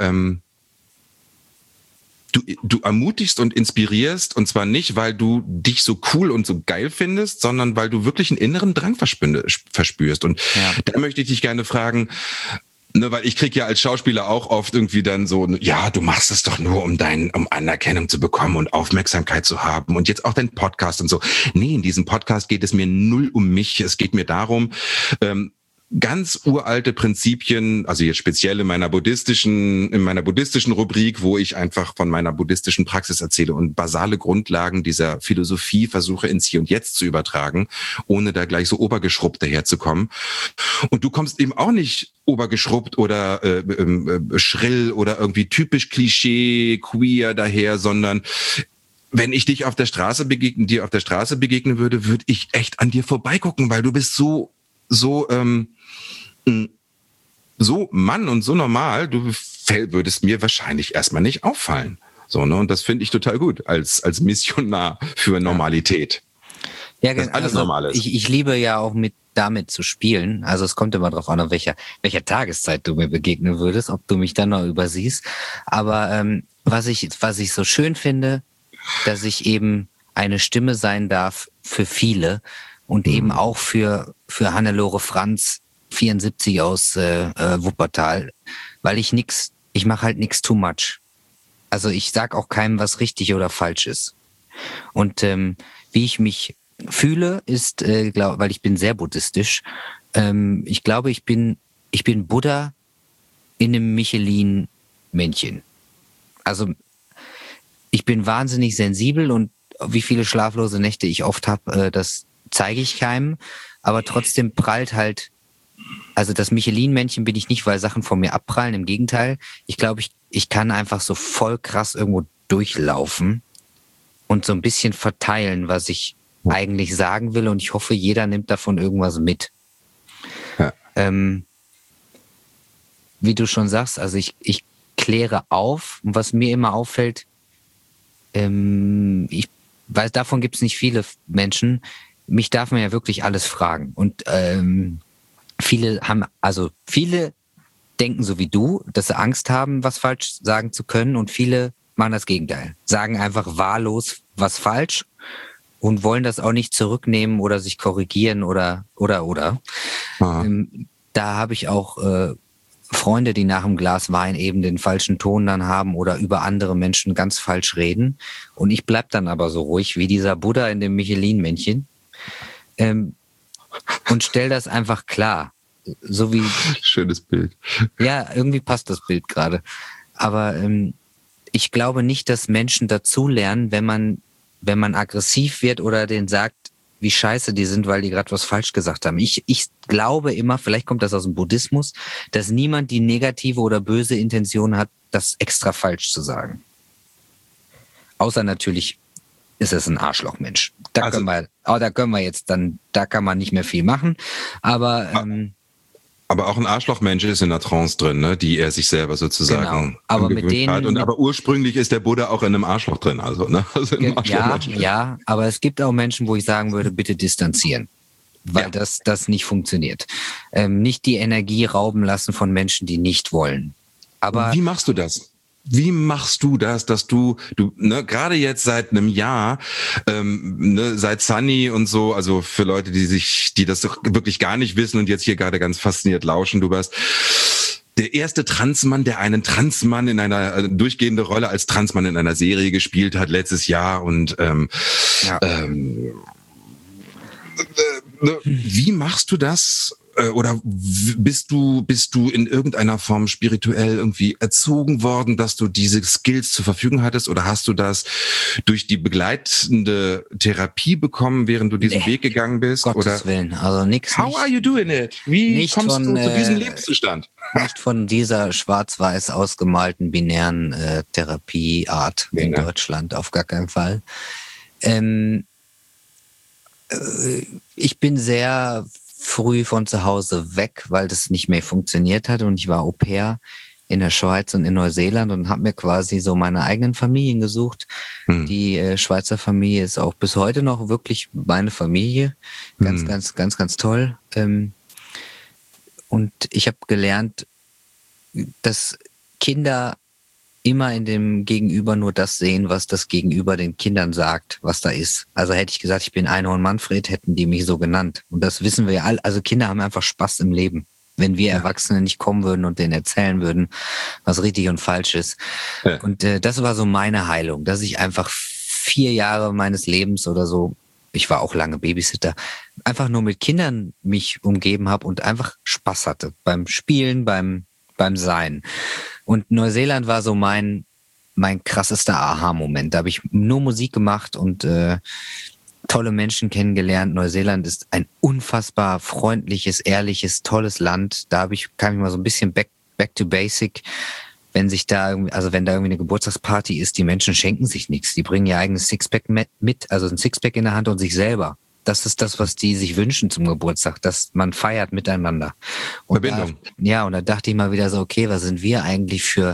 du ermutigst und inspirierst, und zwar nicht, weil du dich so cool und so geil findest, sondern weil du wirklich einen inneren Drang verspürst. Und da möchte ich dich gerne fragen, ne, weil ich krieg ja als Schauspieler auch oft irgendwie dann so, ja, du machst es doch nur, um Anerkennung zu bekommen und Aufmerksamkeit zu haben und jetzt auch dein Podcast und so. Nee, in diesem Podcast geht es mir null um mich. Es geht mir darum, ganz uralte Prinzipien, also jetzt speziell in meiner buddhistischen Rubrik, wo ich einfach von meiner buddhistischen Praxis erzähle und basale Grundlagen dieser Philosophie versuche ins Hier und Jetzt zu übertragen, ohne da gleich so obergeschrubbt daherzukommen. Und du kommst eben auch nicht obergeschrubbt oder schrill oder irgendwie typisch Klischee, queer daher, sondern wenn ich dir auf der Straße begegnen würde, würde ich echt an dir vorbeigucken, weil du bist so Mann und so normal, du würdest mir wahrscheinlich erstmal nicht auffallen. So, ne? Und das finde ich total gut als Missionar für Normalität. Ja, dass alles normal ist. Ich liebe ja auch damit zu spielen. Also es kommt immer darauf an, auf welcher Tageszeit du mir begegnen würdest, ob du mich dann noch übersiehst. Aber was ich so schön finde, dass ich eben eine Stimme sein darf für viele und eben auch für Hannelore Franz, 74 aus Wuppertal, weil ich mache halt nix too much. Also ich sag auch keinem, was richtig oder falsch ist. Und wie ich mich fühle, ist, weil ich bin sehr buddhistisch, ich glaube, ich bin Buddha in einem Michelin-Männchen. Also ich bin wahnsinnig sensibel und wie viele schlaflose Nächte ich oft habe, das zeige ich keinem, aber trotzdem prallt halt, also das Michelin-Männchen bin ich nicht, weil Sachen von mir abprallen, im Gegenteil. Ich glaube, ich kann einfach so voll krass irgendwo durchlaufen und so ein bisschen verteilen, was ich eigentlich sagen will, und ich hoffe, jeder nimmt davon irgendwas mit. Ja. Wie du schon sagst, also ich kläre auf, und was mir immer auffällt, weil davon gibt es nicht viele Menschen. Mich darf man ja wirklich alles fragen. Und viele denken so wie du, dass sie Angst haben, was falsch sagen zu können, und viele machen das Gegenteil. Sagen einfach wahllos was falsch und wollen das auch nicht zurücknehmen oder sich korrigieren oder. Da habe ich auch Freunde, die nach einem Glas Wein eben den falschen Ton dann haben oder über andere Menschen ganz falsch reden. Und ich bleib dann aber so ruhig wie dieser Buddha in dem Michelin-Männchen. Und stell das einfach klar. So wie. Schönes Bild. Ja, irgendwie passt das Bild gerade. Aber ich glaube nicht, dass Menschen dazulernen, wenn man aggressiv wird oder denen sagt, wie scheiße die sind, weil die gerade was falsch gesagt haben. Ich glaube immer, vielleicht kommt das aus dem Buddhismus, dass niemand die negative oder böse Intention hat, das extra falsch zu sagen. Außer natürlich ist es ein Arschlochmensch. Da können wir jetzt dann, da kann man nicht mehr viel machen. Aber auch ein Arschlochmensch ist in der Trance drin, ne, die er sich selber sozusagen aber mit denen hat. Aber ursprünglich ist der Buddha auch in einem Arschloch drin, also ja, aber es gibt auch Menschen, wo ich sagen würde, bitte distanzieren, weil das nicht funktioniert. Nicht die Energie rauben lassen von Menschen, die nicht wollen. Aber wie machst du das? Wie machst du das, dass du gerade jetzt seit einem Jahr, seit Sunny und so, also für Leute, die das doch wirklich gar nicht wissen und jetzt hier gerade ganz fasziniert lauschen, du warst der erste Transmann, der einen Transmann in einer durchgehende Rolle als Transmann in einer Serie gespielt hat letztes Jahr, und wie machst du das? Oder bist du in irgendeiner Form spirituell irgendwie erzogen worden, dass du diese Skills zur Verfügung hattest? Oder hast du das durch die begleitende Therapie bekommen, während du diesen Weg gegangen bist? Gottes Willen, also nix. How are you doing it? Wie kommst du zu diesem Lebenszustand? Nicht von dieser schwarz-weiß ausgemalten binären Therapieart in Deutschland, auf gar keinen Fall. Ich bin sehr früh von zu Hause weg, weil das nicht mehr funktioniert hat und ich war Au pair in der Schweiz und in Neuseeland und habe mir quasi so meine eigenen Familien gesucht. Die Schweizer Familie ist auch bis heute noch wirklich meine Familie. Ganz toll. Und ich habe gelernt, dass Kinder immer in dem Gegenüber nur das sehen, was das Gegenüber den Kindern sagt, was da ist. Also hätte ich gesagt, ich bin Einhorn Manfred, hätten die mich so genannt. Und das wissen wir ja alle. Also Kinder haben einfach Spaß im Leben. Wenn wir Erwachsene nicht kommen würden und denen erzählen würden, was richtig und falsch ist. Ja. Und das war so meine Heilung, dass ich einfach 4 Jahre meines Lebens oder so, ich war auch lange Babysitter, einfach nur mit Kindern mich umgeben habe und einfach Spaß hatte beim Spielen, beim Sein. Und Neuseeland war so mein krassester Aha-Moment. Da habe ich nur Musik gemacht und tolle Menschen kennengelernt. Neuseeland ist ein unfassbar freundliches, ehrliches, tolles Land. Da kam ich mal so ein bisschen back to basic. Wenn da irgendwie eine Geburtstagsparty ist, die Menschen schenken sich nichts. Die bringen ihr eigenes Sixpack mit, also ein Sixpack in der Hand und sich selber. Das ist das, was die sich wünschen zum Geburtstag, dass man feiert miteinander. Und Verbindung. Und da dachte ich mal wieder so, okay, was sind wir eigentlich für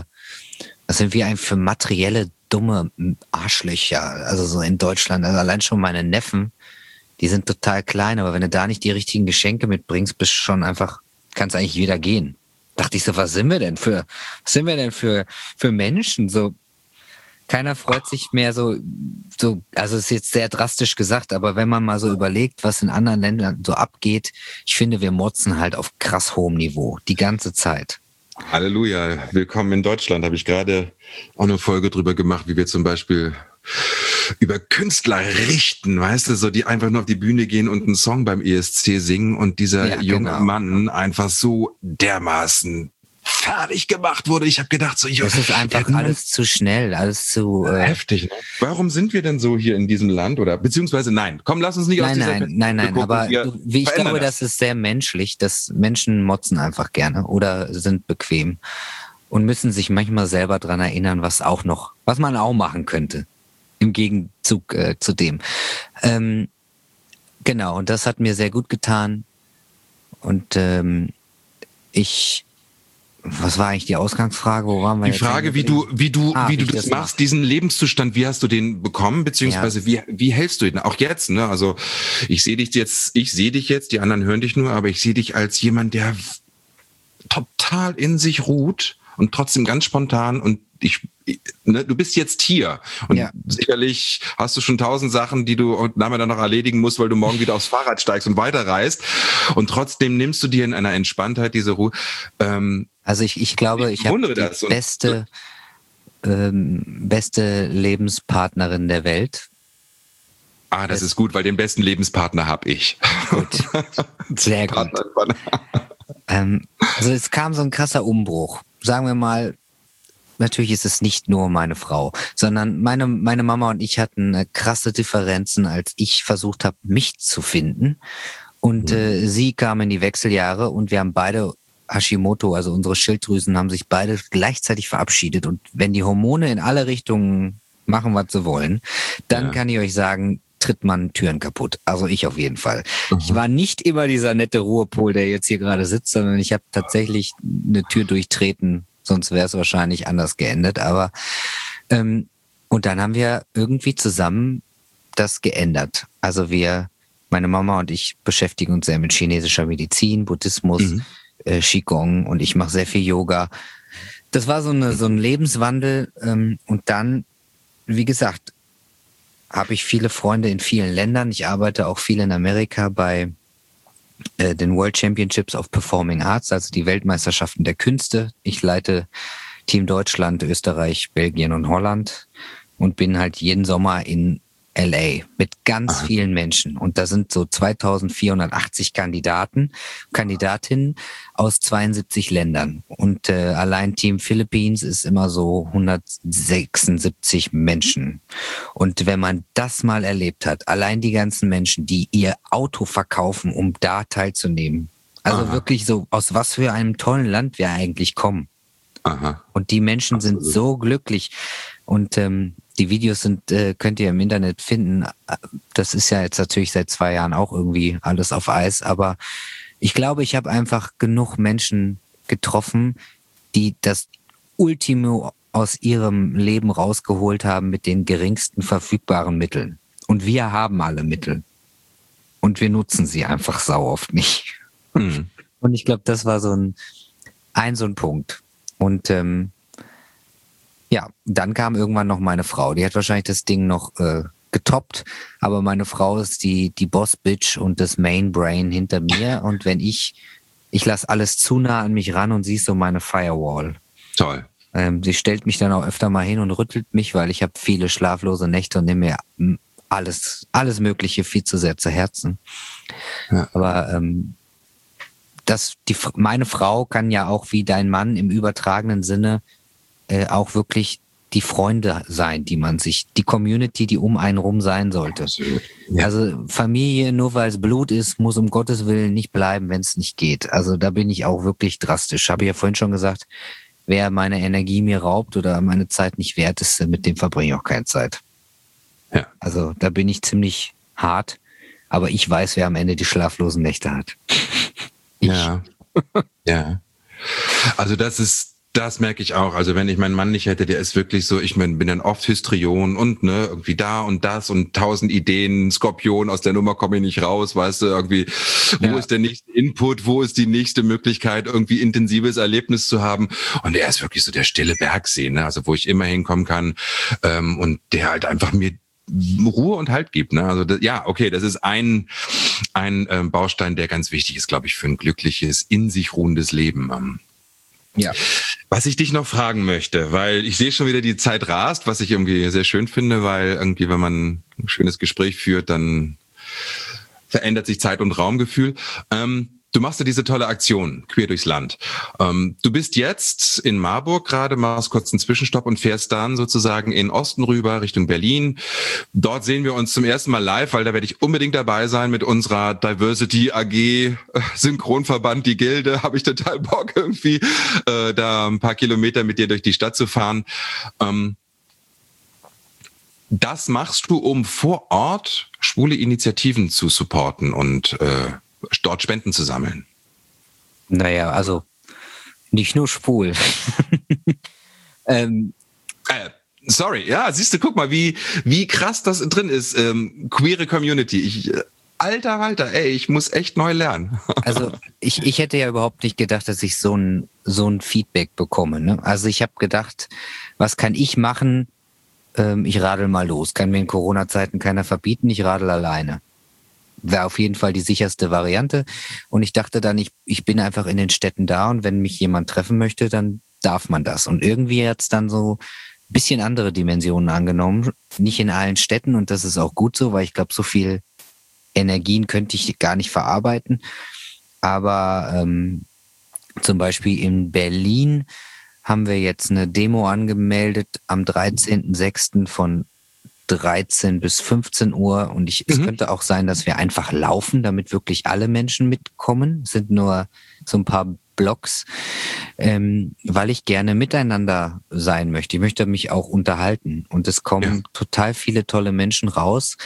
materielle, dumme Arschlöcher? Also so in Deutschland, also allein schon meine Neffen, die sind total klein, aber wenn du da nicht die richtigen Geschenke mitbringst, kannst eigentlich wieder gehen. Dachte ich so, was sind wir denn für Menschen? So, keiner freut sich mehr so, also ist jetzt sehr drastisch gesagt, aber wenn man mal so überlegt, was in anderen Ländern so abgeht, ich finde, wir motzen halt auf krass hohem Niveau, die ganze Zeit. Halleluja, willkommen in Deutschland. Habe ich gerade auch eine Folge drüber gemacht, wie wir zum Beispiel über Künstler richten, weißt du, so die einfach nur auf die Bühne gehen und einen Song beim ESC singen und dieser junge Mann einfach so dermaßen fertig gemacht wurde. Ich habe gedacht, so, das ist einfach alles zu schnell, alles zu heftig. Ne? Warum sind wir denn so hier in diesem Land oder beziehungsweise nein? Komm, lass uns nicht aus dieser Nein, aber ich glaube, das ist sehr menschlich, dass Menschen motzen einfach gerne oder sind bequem und müssen sich manchmal selber dran erinnern, was man auch machen könnte. Im Gegenzug zu dem. Genau, und das hat mir sehr gut getan. Und was war eigentlich die Ausgangsfrage? Wo waren wir? Die Frage, wie du das machst, diesen Lebenszustand, wie hast du den bekommen, beziehungsweise wie hältst du ihn? Auch jetzt, ne? Also ich sehe dich jetzt, die anderen hören dich nur, aber ich sehe dich als jemand, der total in sich ruht und trotzdem ganz spontan und du bist jetzt hier und sicherlich hast du schon 1000 Sachen, die du heute Nachmittag noch erledigen musst, weil du morgen wieder aufs Fahrrad steigst und weiterreist und trotzdem nimmst du dir in einer Entspanntheit diese Ruhe. Also ich glaube, ich habe die beste Lebenspartnerin der Welt. Das ist gut, weil den besten Lebenspartner habe ich. Gut, sehr gut. Also es kam so ein krasser Umbruch. Sagen wir mal, natürlich ist es nicht nur meine Frau, sondern meine Mama und ich hatten krasse Differenzen, als ich versucht habe, mich zu finden. Und sie kam in die Wechseljahre und wir haben beide Hashimoto, also unsere Schilddrüsen haben sich beide gleichzeitig verabschiedet. Und wenn die Hormone in alle Richtungen machen, was sie wollen, dann kann ich euch sagen, tritt man Türen kaputt. Also ich auf jeden Fall. Ich war nicht immer dieser nette Ruhepol, der jetzt hier gerade sitzt, sondern ich habe tatsächlich eine Tür durchtreten, sonst wäre es wahrscheinlich anders geendet. Aber und dann haben wir irgendwie zusammen das geändert. Also meine Mama und ich beschäftigen uns sehr mit chinesischer Medizin, Buddhismus, Qigong und ich mache sehr viel Yoga. Das war so ein Lebenswandel und dann, wie gesagt, habe ich viele Freunde in vielen Ländern. Ich arbeite auch viel in Amerika bei den World Championships of Performing Arts, also die Weltmeisterschaften der Künste. Ich leite Team Deutschland, Österreich, Belgien und Holland und bin halt jeden Sommer in LA mit ganz vielen Menschen. Und da sind so 2480 Kandidatinnen aus 72 Ländern. Und allein Team Philippines ist immer so 176 Menschen. Und wenn man das mal erlebt hat, allein die ganzen Menschen, die ihr Auto verkaufen, um da teilzunehmen. Also wirklich so, aus was für einem tollen Land wir eigentlich kommen. Und die Menschen sind so glücklich. Und Die Videos könnt ihr im Internet finden. Das ist ja jetzt natürlich seit 2 Jahren auch irgendwie alles auf Eis, aber ich glaube, ich habe einfach genug Menschen getroffen, die das Ultimo aus ihrem Leben rausgeholt haben mit den geringsten verfügbaren Mitteln. Und wir haben alle Mittel. Und wir nutzen sie einfach sau oft nicht. Mhm. Und ich glaube, das war so ein Punkt. Und ja, dann kam irgendwann noch meine Frau. Die hat wahrscheinlich das Ding noch getoppt, aber meine Frau ist die Boss-Bitch und das Main-Brain hinter mir. Und wenn ich lasse alles zu nah an mich ran und sie ist so meine Firewall. Toll. Sie stellt mich dann auch öfter mal hin und rüttelt mich, weil ich habe viele schlaflose Nächte und nehme mir alles Mögliche viel zu sehr zu Herzen. Ja. Aber meine Frau kann ja auch wie dein Mann im übertragenen Sinne auch wirklich die Freunde sein, die Community, die um einen rum sein sollte. Ja. Also Familie, nur weil es Blut ist, muss um Gottes Willen nicht bleiben, wenn es nicht geht. Also da bin ich auch wirklich drastisch. Habe ich ja vorhin schon gesagt, wer meine Energie mir raubt oder meine Zeit nicht wert ist, mit dem verbringe ich auch keine Zeit. Ja. Also da bin ich ziemlich hart, aber ich weiß, wer am Ende die schlaflosen Nächte hat. Ja. Ja. Also das merke ich auch. Also wenn ich meinen Mann nicht hätte, der ist wirklich so, ich bin dann oft Histrion und ne, irgendwie da und das und 1000 Ideen, Skorpion, aus der Nummer komme ich nicht raus, weißt du, irgendwie, wo ist der nächste Input, wo ist die nächste Möglichkeit, irgendwie intensives Erlebnis zu haben. Und er ist wirklich so der stille Bergsee, ne, also wo ich immer hinkommen kann und der halt einfach mir Ruhe und Halt gibt, ne? Also das ist ein Baustein, der ganz wichtig ist, glaube ich, für ein glückliches, in sich ruhendes Leben. Ja. Was ich dich noch fragen möchte, weil ich sehe schon wieder, die Zeit rast, was ich irgendwie sehr schön finde, weil irgendwie, wenn man ein schönes Gespräch führt, dann verändert sich Zeit- und Raumgefühl. Du machst ja diese tolle Aktion, Queer durchs Land. Du bist jetzt in Marburg gerade, machst kurz einen Zwischenstopp und fährst dann sozusagen in Osten rüber, Richtung Berlin. Dort sehen wir uns zum ersten Mal live, weil da werde ich unbedingt dabei sein mit unserer Diversity AG Synchronverband, die Gilde. Habe ich total Bock irgendwie, da ein paar Kilometer mit dir durch die Stadt zu fahren. Das machst du, um vor Ort schwule Initiativen zu supporten und dort Spenden zu sammeln. Naja, also nicht nur schwul. Sorry, ja, siehst du, guck mal, wie krass das drin ist. Queere Community. Alter, ey, ich muss echt neu lernen. Also ich hätte ja überhaupt nicht gedacht, dass ich so ein Feedback bekomme. Ne? Also ich habe gedacht, was kann ich machen? Ich radel mal los. Kann mir in Corona-Zeiten keiner verbieten, ich radel alleine. Wäre auf jeden Fall die sicherste Variante. Und ich dachte dann, ich bin einfach in den Städten da und wenn mich jemand treffen möchte, dann darf man das. Und irgendwie hat es dann so ein bisschen andere Dimensionen angenommen. Nicht in allen Städten und das ist auch gut so, weil ich glaube, so viel Energien könnte ich gar nicht verarbeiten. Aber zum Beispiel in Berlin haben wir jetzt eine Demo angemeldet am 13.06. von 13 bis 15 Uhr und es könnte auch sein, dass wir einfach laufen, damit wirklich alle Menschen mitkommen. Es sind nur so ein paar Blocks, weil ich gerne miteinander sein möchte. Ich möchte mich auch unterhalten und es kommen total viele tolle Menschen raus.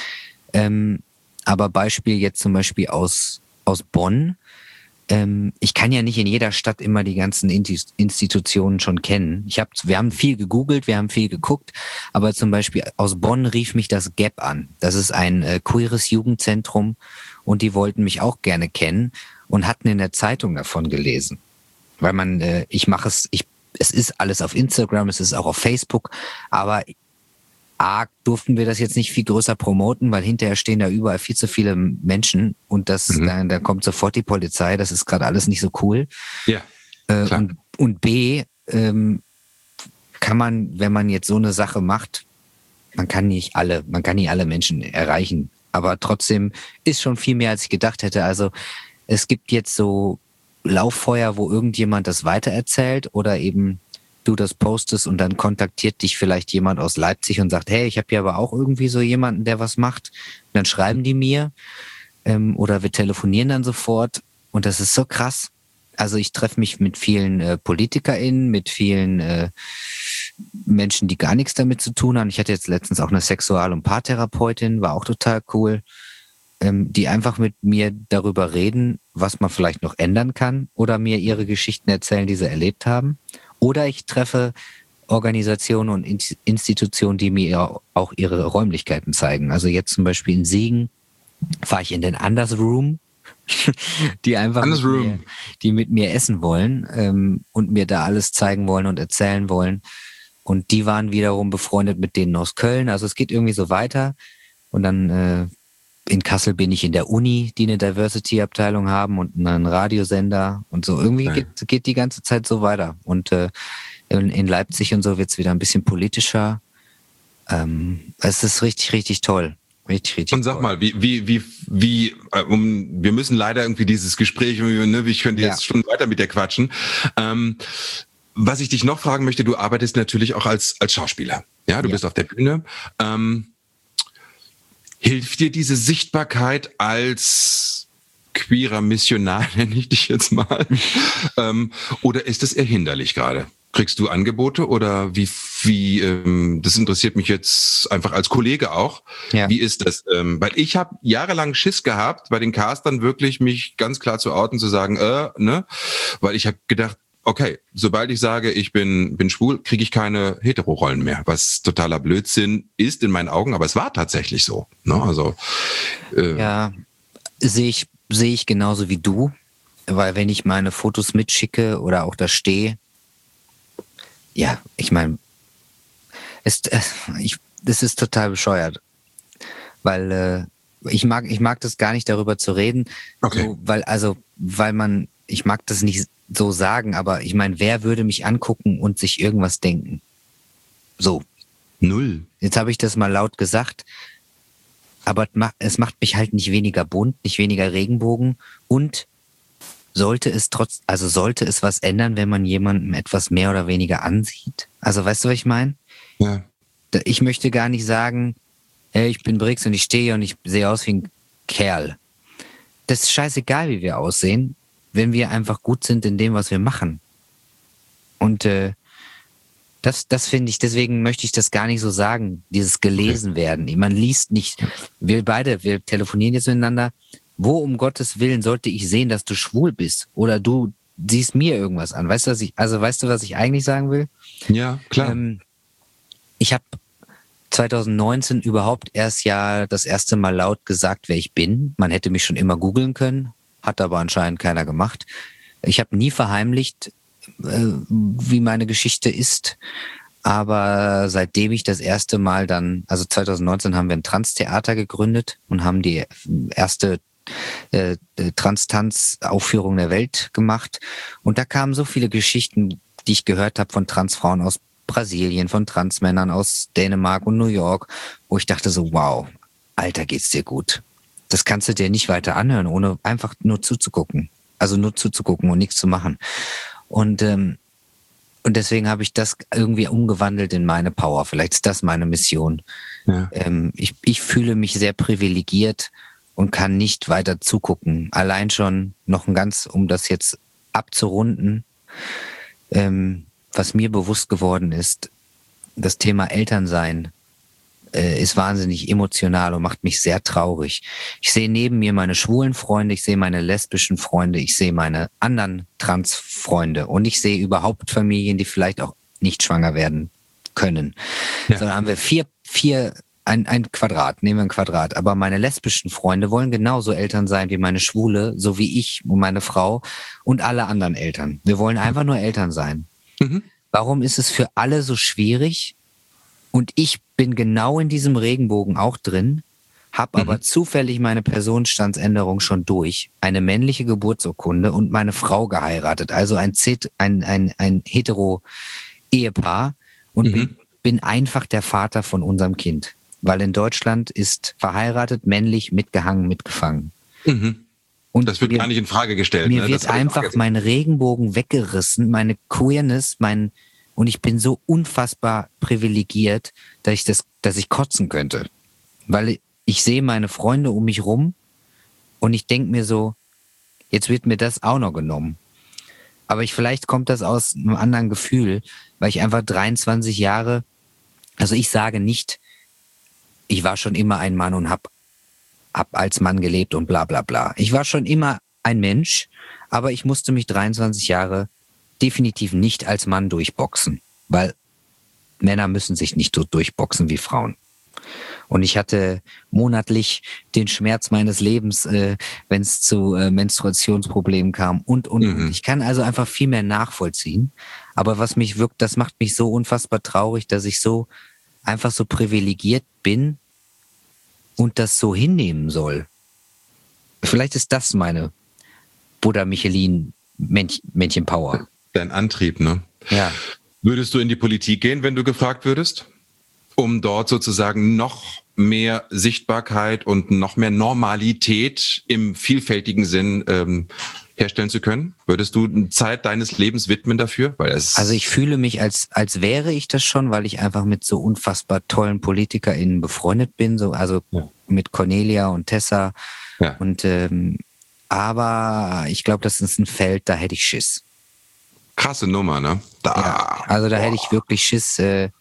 Aber Beispiel jetzt zum Beispiel aus Bonn. Ich kann ja nicht in jeder Stadt immer die ganzen Institutionen schon kennen. Wir haben viel gegoogelt, wir haben viel geguckt, aber zum Beispiel aus Bonn rief mich das GAP an. Das ist ein queeres Jugendzentrum und die wollten mich auch gerne kennen und hatten in der Zeitung davon gelesen. Weil es ist alles auf Instagram, es ist auch auf Facebook, aber durften wir das jetzt nicht viel größer promoten, weil hinterher stehen da überall viel zu viele Menschen und da kommt sofort die Polizei, das ist gerade alles nicht so cool. Ja, klar. Und B, kann man, wenn man jetzt so eine Sache macht, man kann nicht alle Menschen erreichen, aber trotzdem ist schon viel mehr, als ich gedacht hätte. Also es gibt jetzt so Lauffeuer, wo irgendjemand das weitererzählt oder eben du das postest und dann kontaktiert dich vielleicht jemand aus Leipzig und sagt, hey, ich habe hier aber auch irgendwie so jemanden, der was macht. Und dann schreiben die mir oder wir telefonieren dann sofort und das ist so krass. Also ich treffe mich mit vielen PolitikerInnen, mit vielen Menschen, die gar nichts damit zu tun haben. Ich hatte jetzt letztens auch eine Sexual- und Paartherapeutin, war auch total cool, die einfach mit mir darüber reden, was man vielleicht noch ändern kann oder mir ihre Geschichten erzählen, die sie erlebt haben. Oder ich treffe Organisationen und Institutionen, die mir auch ihre Räumlichkeiten zeigen. Also jetzt zum Beispiel in Siegen fahre ich in den Anders Room, die einfach mit mir essen wollen und mir da alles zeigen wollen und erzählen wollen. Und die waren wiederum befreundet mit denen aus Köln. Also es geht irgendwie so weiter. Und dann in Kassel bin ich in der Uni, die eine Diversity-Abteilung haben und einen Radiosender und so. Irgendwie geht die ganze Zeit so weiter. Und in Leipzig und so wird es wieder ein bisschen politischer. Es ist richtig, richtig toll. Richtig und sag toll. mal, wir müssen leider irgendwie dieses Gespräch, ich könnte jetzt schon weiter mit dir quatschen. Was ich dich noch fragen möchte, du arbeitest natürlich auch als Schauspieler. Ja, du bist auf der Bühne. Hilft dir diese Sichtbarkeit als queerer Missionar, nenne ich dich jetzt mal? Oder ist es eher hinderlich gerade? Kriegst du Angebote oder wie das interessiert mich jetzt einfach als Kollege auch. Ja. Wie ist das? Weil ich habe jahrelang Schiss gehabt, bei den Castern wirklich mich ganz klar zu outen, zu sagen, weil ich habe gedacht, okay, sobald ich sage, ich bin schwul, kriege ich keine Hetero-Rollen mehr, was totaler Blödsinn ist in meinen Augen, aber es war tatsächlich so. Ne? Also ja, sehe ich genauso wie du, weil wenn ich meine Fotos mitschicke oder auch da stehe, ja, ich meine, das ist total bescheuert, weil ich mag das gar nicht, darüber zu reden, okay. So, ich mag das nicht so sagen, aber ich meine, wer würde mich angucken und sich irgendwas denken? So. Null. Jetzt habe ich das mal laut gesagt, aber es macht mich halt nicht weniger bunt, nicht weniger Regenbogen und sollte es was ändern, wenn man jemandem etwas mehr oder weniger ansieht? Also weißt du, was ich meine? Ja. Ich möchte gar nicht sagen, hey, ich bin Brix und ich stehe und ich sehe aus wie ein Kerl. Das ist scheißegal, wie wir aussehen, wenn wir einfach gut sind in dem, was wir machen. Und das finde ich, deswegen möchte ich das gar nicht so sagen, dieses gelesen werden. Man liest nicht, wir telefonieren jetzt miteinander. Wo um Gottes Willen sollte ich sehen, dass du schwul bist? Oder du siehst mir irgendwas an? Weißt du, was ich eigentlich sagen will? Ja, klar. Ich habe 2019 überhaupt erst das erste Mal laut gesagt, wer ich bin. Man hätte mich schon immer googeln können, hat aber anscheinend keiner gemacht. Ich habe nie verheimlicht, wie meine Geschichte ist. Aber seitdem ich das erste Mal also 2019 haben wir ein Trans-Theater gegründet und haben die erste Trans-Tanz-Aufführung der Welt gemacht. Und da kamen so viele Geschichten, die ich gehört habe von Transfrauen aus Brasilien, von Transmännern aus Dänemark und New York, wo ich dachte so, wow, Alter, geht's dir gut. Das kannst du dir nicht weiter anhören, ohne einfach nur zuzugucken. Also nur zuzugucken und nichts zu machen. Und deswegen habe ich das irgendwie umgewandelt in meine Power. Vielleicht ist das meine Mission. Ja. Ich fühle mich sehr privilegiert und kann nicht weiter zugucken. Allein schon um das jetzt abzurunden, was mir bewusst geworden ist, das Thema Elternsein ist wahnsinnig emotional und macht mich sehr traurig. Ich sehe neben mir meine schwulen Freunde, ich sehe meine lesbischen Freunde, ich sehe meine anderen Trans-Freunde und ich sehe überhaupt Familien, die vielleicht auch nicht schwanger werden können. Ja. Sondern haben wir ein Quadrat, nehmen wir ein Quadrat. Aber meine lesbischen Freunde wollen genauso Eltern sein wie meine Schwule, so wie ich und meine Frau und alle anderen Eltern. Wir wollen einfach nur Eltern sein. Mhm. Warum ist es für alle so schwierig? Und ich bin genau in diesem Regenbogen auch drin, habe aber zufällig meine Personenstandsänderung schon durch, eine männliche Geburtsurkunde und meine Frau geheiratet, also ein Hetero-Ehepaar und bin einfach der Vater von unserem Kind. Weil in Deutschland ist verheiratet, männlich, mitgehangen, mitgefangen. Mhm. Und das wird gar nicht in Frage gestellt. Mir wird einfach mein Regenbogen weggerissen, meine Queerness, und ich bin so unfassbar privilegiert, dass ich kotzen könnte. Weil ich sehe meine Freunde um mich rum und ich denke mir so, jetzt wird mir das auch noch genommen. Aber vielleicht kommt das aus einem anderen Gefühl, weil ich einfach 23 Jahre, also ich sage nicht, ich war schon immer ein Mann und hab als Mann gelebt und bla bla bla. Ich war schon immer ein Mensch, aber ich musste mich 23 Jahre definitiv nicht als Mann durchboxen, weil Männer müssen sich nicht so durchboxen wie Frauen. Und ich hatte monatlich den Schmerz meines Lebens, wenn es zu Menstruationsproblemen kam und. Ich kann also einfach viel mehr nachvollziehen. Aber was mich wirkt, das macht mich so unfassbar traurig, dass ich so einfach so privilegiert bin und das so hinnehmen soll. Vielleicht ist das meine Buddha Michelin Männchen Power. Dein Antrieb, ne? Ja. Würdest du in die Politik gehen, wenn du gefragt würdest? Um dort sozusagen noch mehr Sichtbarkeit und noch mehr Normalität im vielfältigen Sinn herstellen zu können? Würdest du Zeit deines Lebens widmen dafür? Also ich fühle mich, als wäre ich das schon, weil ich einfach mit so unfassbar tollen PolitikerInnen befreundet bin, mit Cornelia und Tessa. Ja. Und aber ich glaube, das ist ein Feld, da hätte ich Schiss. Krasse Nummer, ne? Ja, also da hätte ich wirklich Schiss.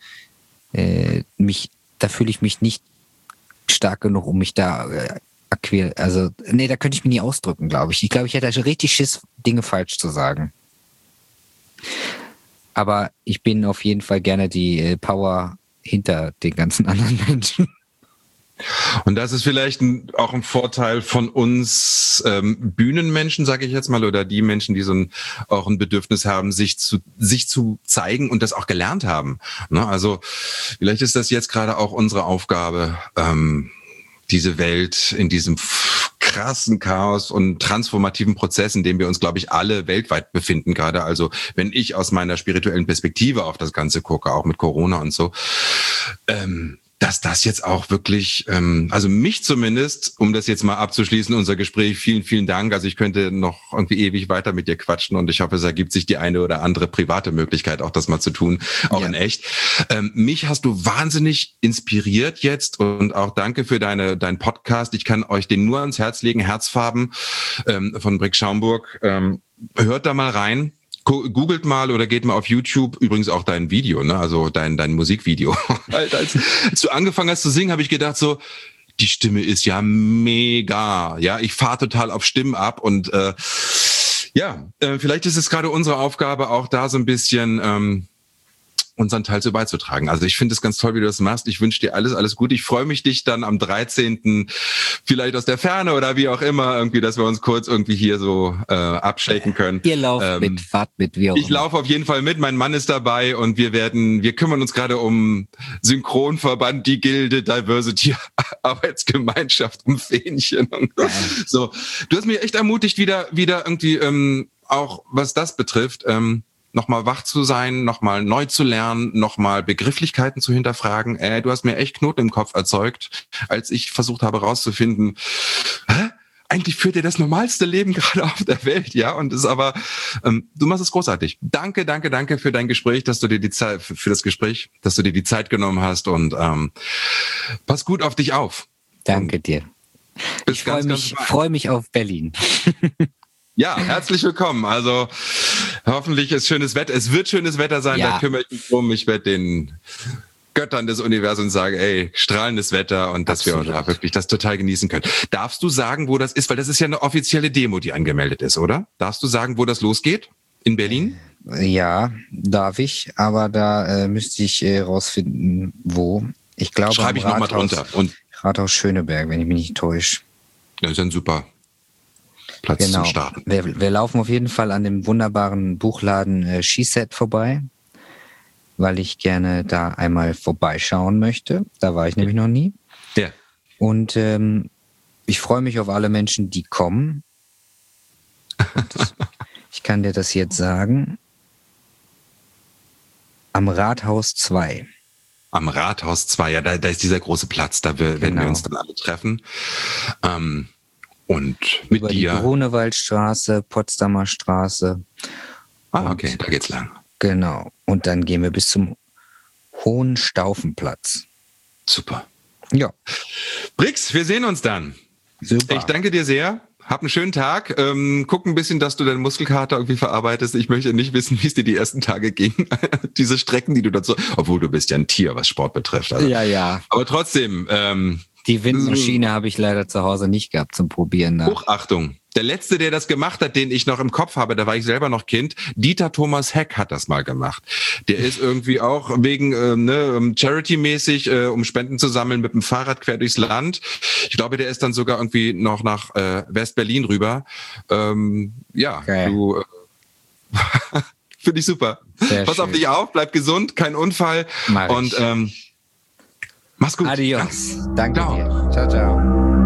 Da fühle ich mich nicht stark genug, um mich da da könnte ich mich nie ausdrücken, glaube ich. Ich glaube, ich hätte also richtig Schiss, Dinge falsch zu sagen. Aber ich bin auf jeden Fall gerne die Power hinter den ganzen anderen Menschen. Und das ist vielleicht auch ein Vorteil von uns Bühnenmenschen, sage ich jetzt mal, oder die Menschen, die auch ein Bedürfnis haben, sich zu zeigen und das auch gelernt haben. Ne? Also vielleicht ist das jetzt gerade auch unsere Aufgabe, diese Welt in diesem krassen Chaos und transformativen Prozess, in dem wir uns, glaube ich, alle weltweit befinden gerade. Also wenn ich aus meiner spirituellen Perspektive auf das Ganze gucke, auch mit Corona und so, dass das jetzt auch wirklich, also mich zumindest, um das jetzt mal abzuschließen, unser Gespräch, vielen, vielen Dank. Also ich könnte noch irgendwie ewig weiter mit dir quatschen und ich hoffe, es ergibt sich die eine oder andere private Möglichkeit, auch das mal zu tun, auch in echt. Mich hast du wahnsinnig inspiriert jetzt und auch danke für deinen Podcast. Ich kann euch den nur ans Herz legen, Herzfarben von Brick Schaumburg. Hört da mal rein. Googelt mal oder geht mal auf YouTube, übrigens auch dein Video, ne? Also dein Musikvideo. Als du angefangen hast zu singen, habe ich gedacht so, die Stimme ist ja mega. Ja, ich fahre total auf Stimmen ab und vielleicht ist es gerade unsere Aufgabe, auch da so ein bisschen unseren Teil so beizutragen. Also ich finde es ganz toll, wie du das machst. Ich wünsche dir alles Gute. Ich freue mich, dich dann am 13. vielleicht aus der Ferne oder wie auch immer, irgendwie, dass wir uns kurz irgendwie hier so abschaken können. Ihr lauft mit, fahrt mit, wie auch immer. Ich laufe auf jeden Fall mit, mein Mann ist dabei und wir kümmern uns gerade um Synchronverband, die Gilde, Diversity, Arbeitsgemeinschaft, um Fähnchen und so. Du hast mich echt ermutigt, wieder irgendwie auch was das betrifft, nochmal wach zu sein, nochmal neu zu lernen, nochmal Begrifflichkeiten zu hinterfragen. Du hast mir echt Knoten im Kopf erzeugt, als ich versucht habe rauszufinden, eigentlich führt dir das normalste Leben gerade auf der Welt, ja, und ist aber, du machst es großartig. Danke für dein Gespräch, dass du dir die Zeit, für das Gespräch, dass du dir die Zeit genommen hast und pass gut auf dich auf. Danke dir. Ich freue mich auf Berlin. Ja, herzlich willkommen. Also hoffentlich ist schönes Wetter. Es wird schönes Wetter sein, da kümmere ich mich drum. Ich werde den Göttern des Universums sagen, strahlendes Wetter und dass wir da wirklich das total genießen können. Darfst du sagen, wo das ist? Weil das ist ja eine offizielle Demo, die angemeldet ist, oder? Darfst du sagen, wo das losgeht? In Berlin? Ja, darf ich, aber da müsste ich rausfinden, wo. Ich glaube, schreibe ich nochmal drunter. Und Rathaus Schöneberg, wenn ich mich nicht täusche. Das ist ein super Platz zum Starten. Wir laufen auf jeden Fall an dem wunderbaren Buchladen She-Set vorbei, weil ich gerne da einmal vorbeischauen möchte. Da war ich nämlich noch nie. Ja. Und ich freue mich auf alle Menschen, die kommen. Ich kann dir das jetzt sagen. Am Rathaus 2. Am Rathaus 2, ja, da ist dieser große Platz, da werden wir uns dann alle treffen. Und mit über dir. Die Grunewaldstraße, Potsdamer Straße. Okay, da geht's lang. Genau. Und dann gehen wir bis zum Hohenstaufenplatz. Super. Ja. Brix, wir sehen uns dann. Super. Ich danke dir sehr. hab einen schönen Tag. Guck ein bisschen, dass du deinen Muskelkater irgendwie verarbeitest. Ich möchte nicht wissen, wie es dir die ersten Tage ging. Diese Strecken, die du dazu, obwohl du bist ja ein Tier, was Sport betrifft. Also. Ja. Aber trotzdem. Die Windmaschine habe ich leider zu Hause nicht gehabt zum Probieren. Ne? Hochachtung. Der letzte, der das gemacht hat, den ich noch im Kopf habe, da war ich selber noch Kind, Dieter Thomas Heck hat das mal gemacht. Der ist irgendwie auch wegen Charity-mäßig, um Spenden zu sammeln, mit dem Fahrrad quer durchs Land. Ich glaube, der ist dann sogar irgendwie noch nach West-Berlin rüber. Okay. Du finde ich super. Sehr Pass schön. auf dich auf, bleib gesund, kein Unfall. Mach ich. Und mach's gut. Adios. Danke Ciao. dir. Ciao, ciao.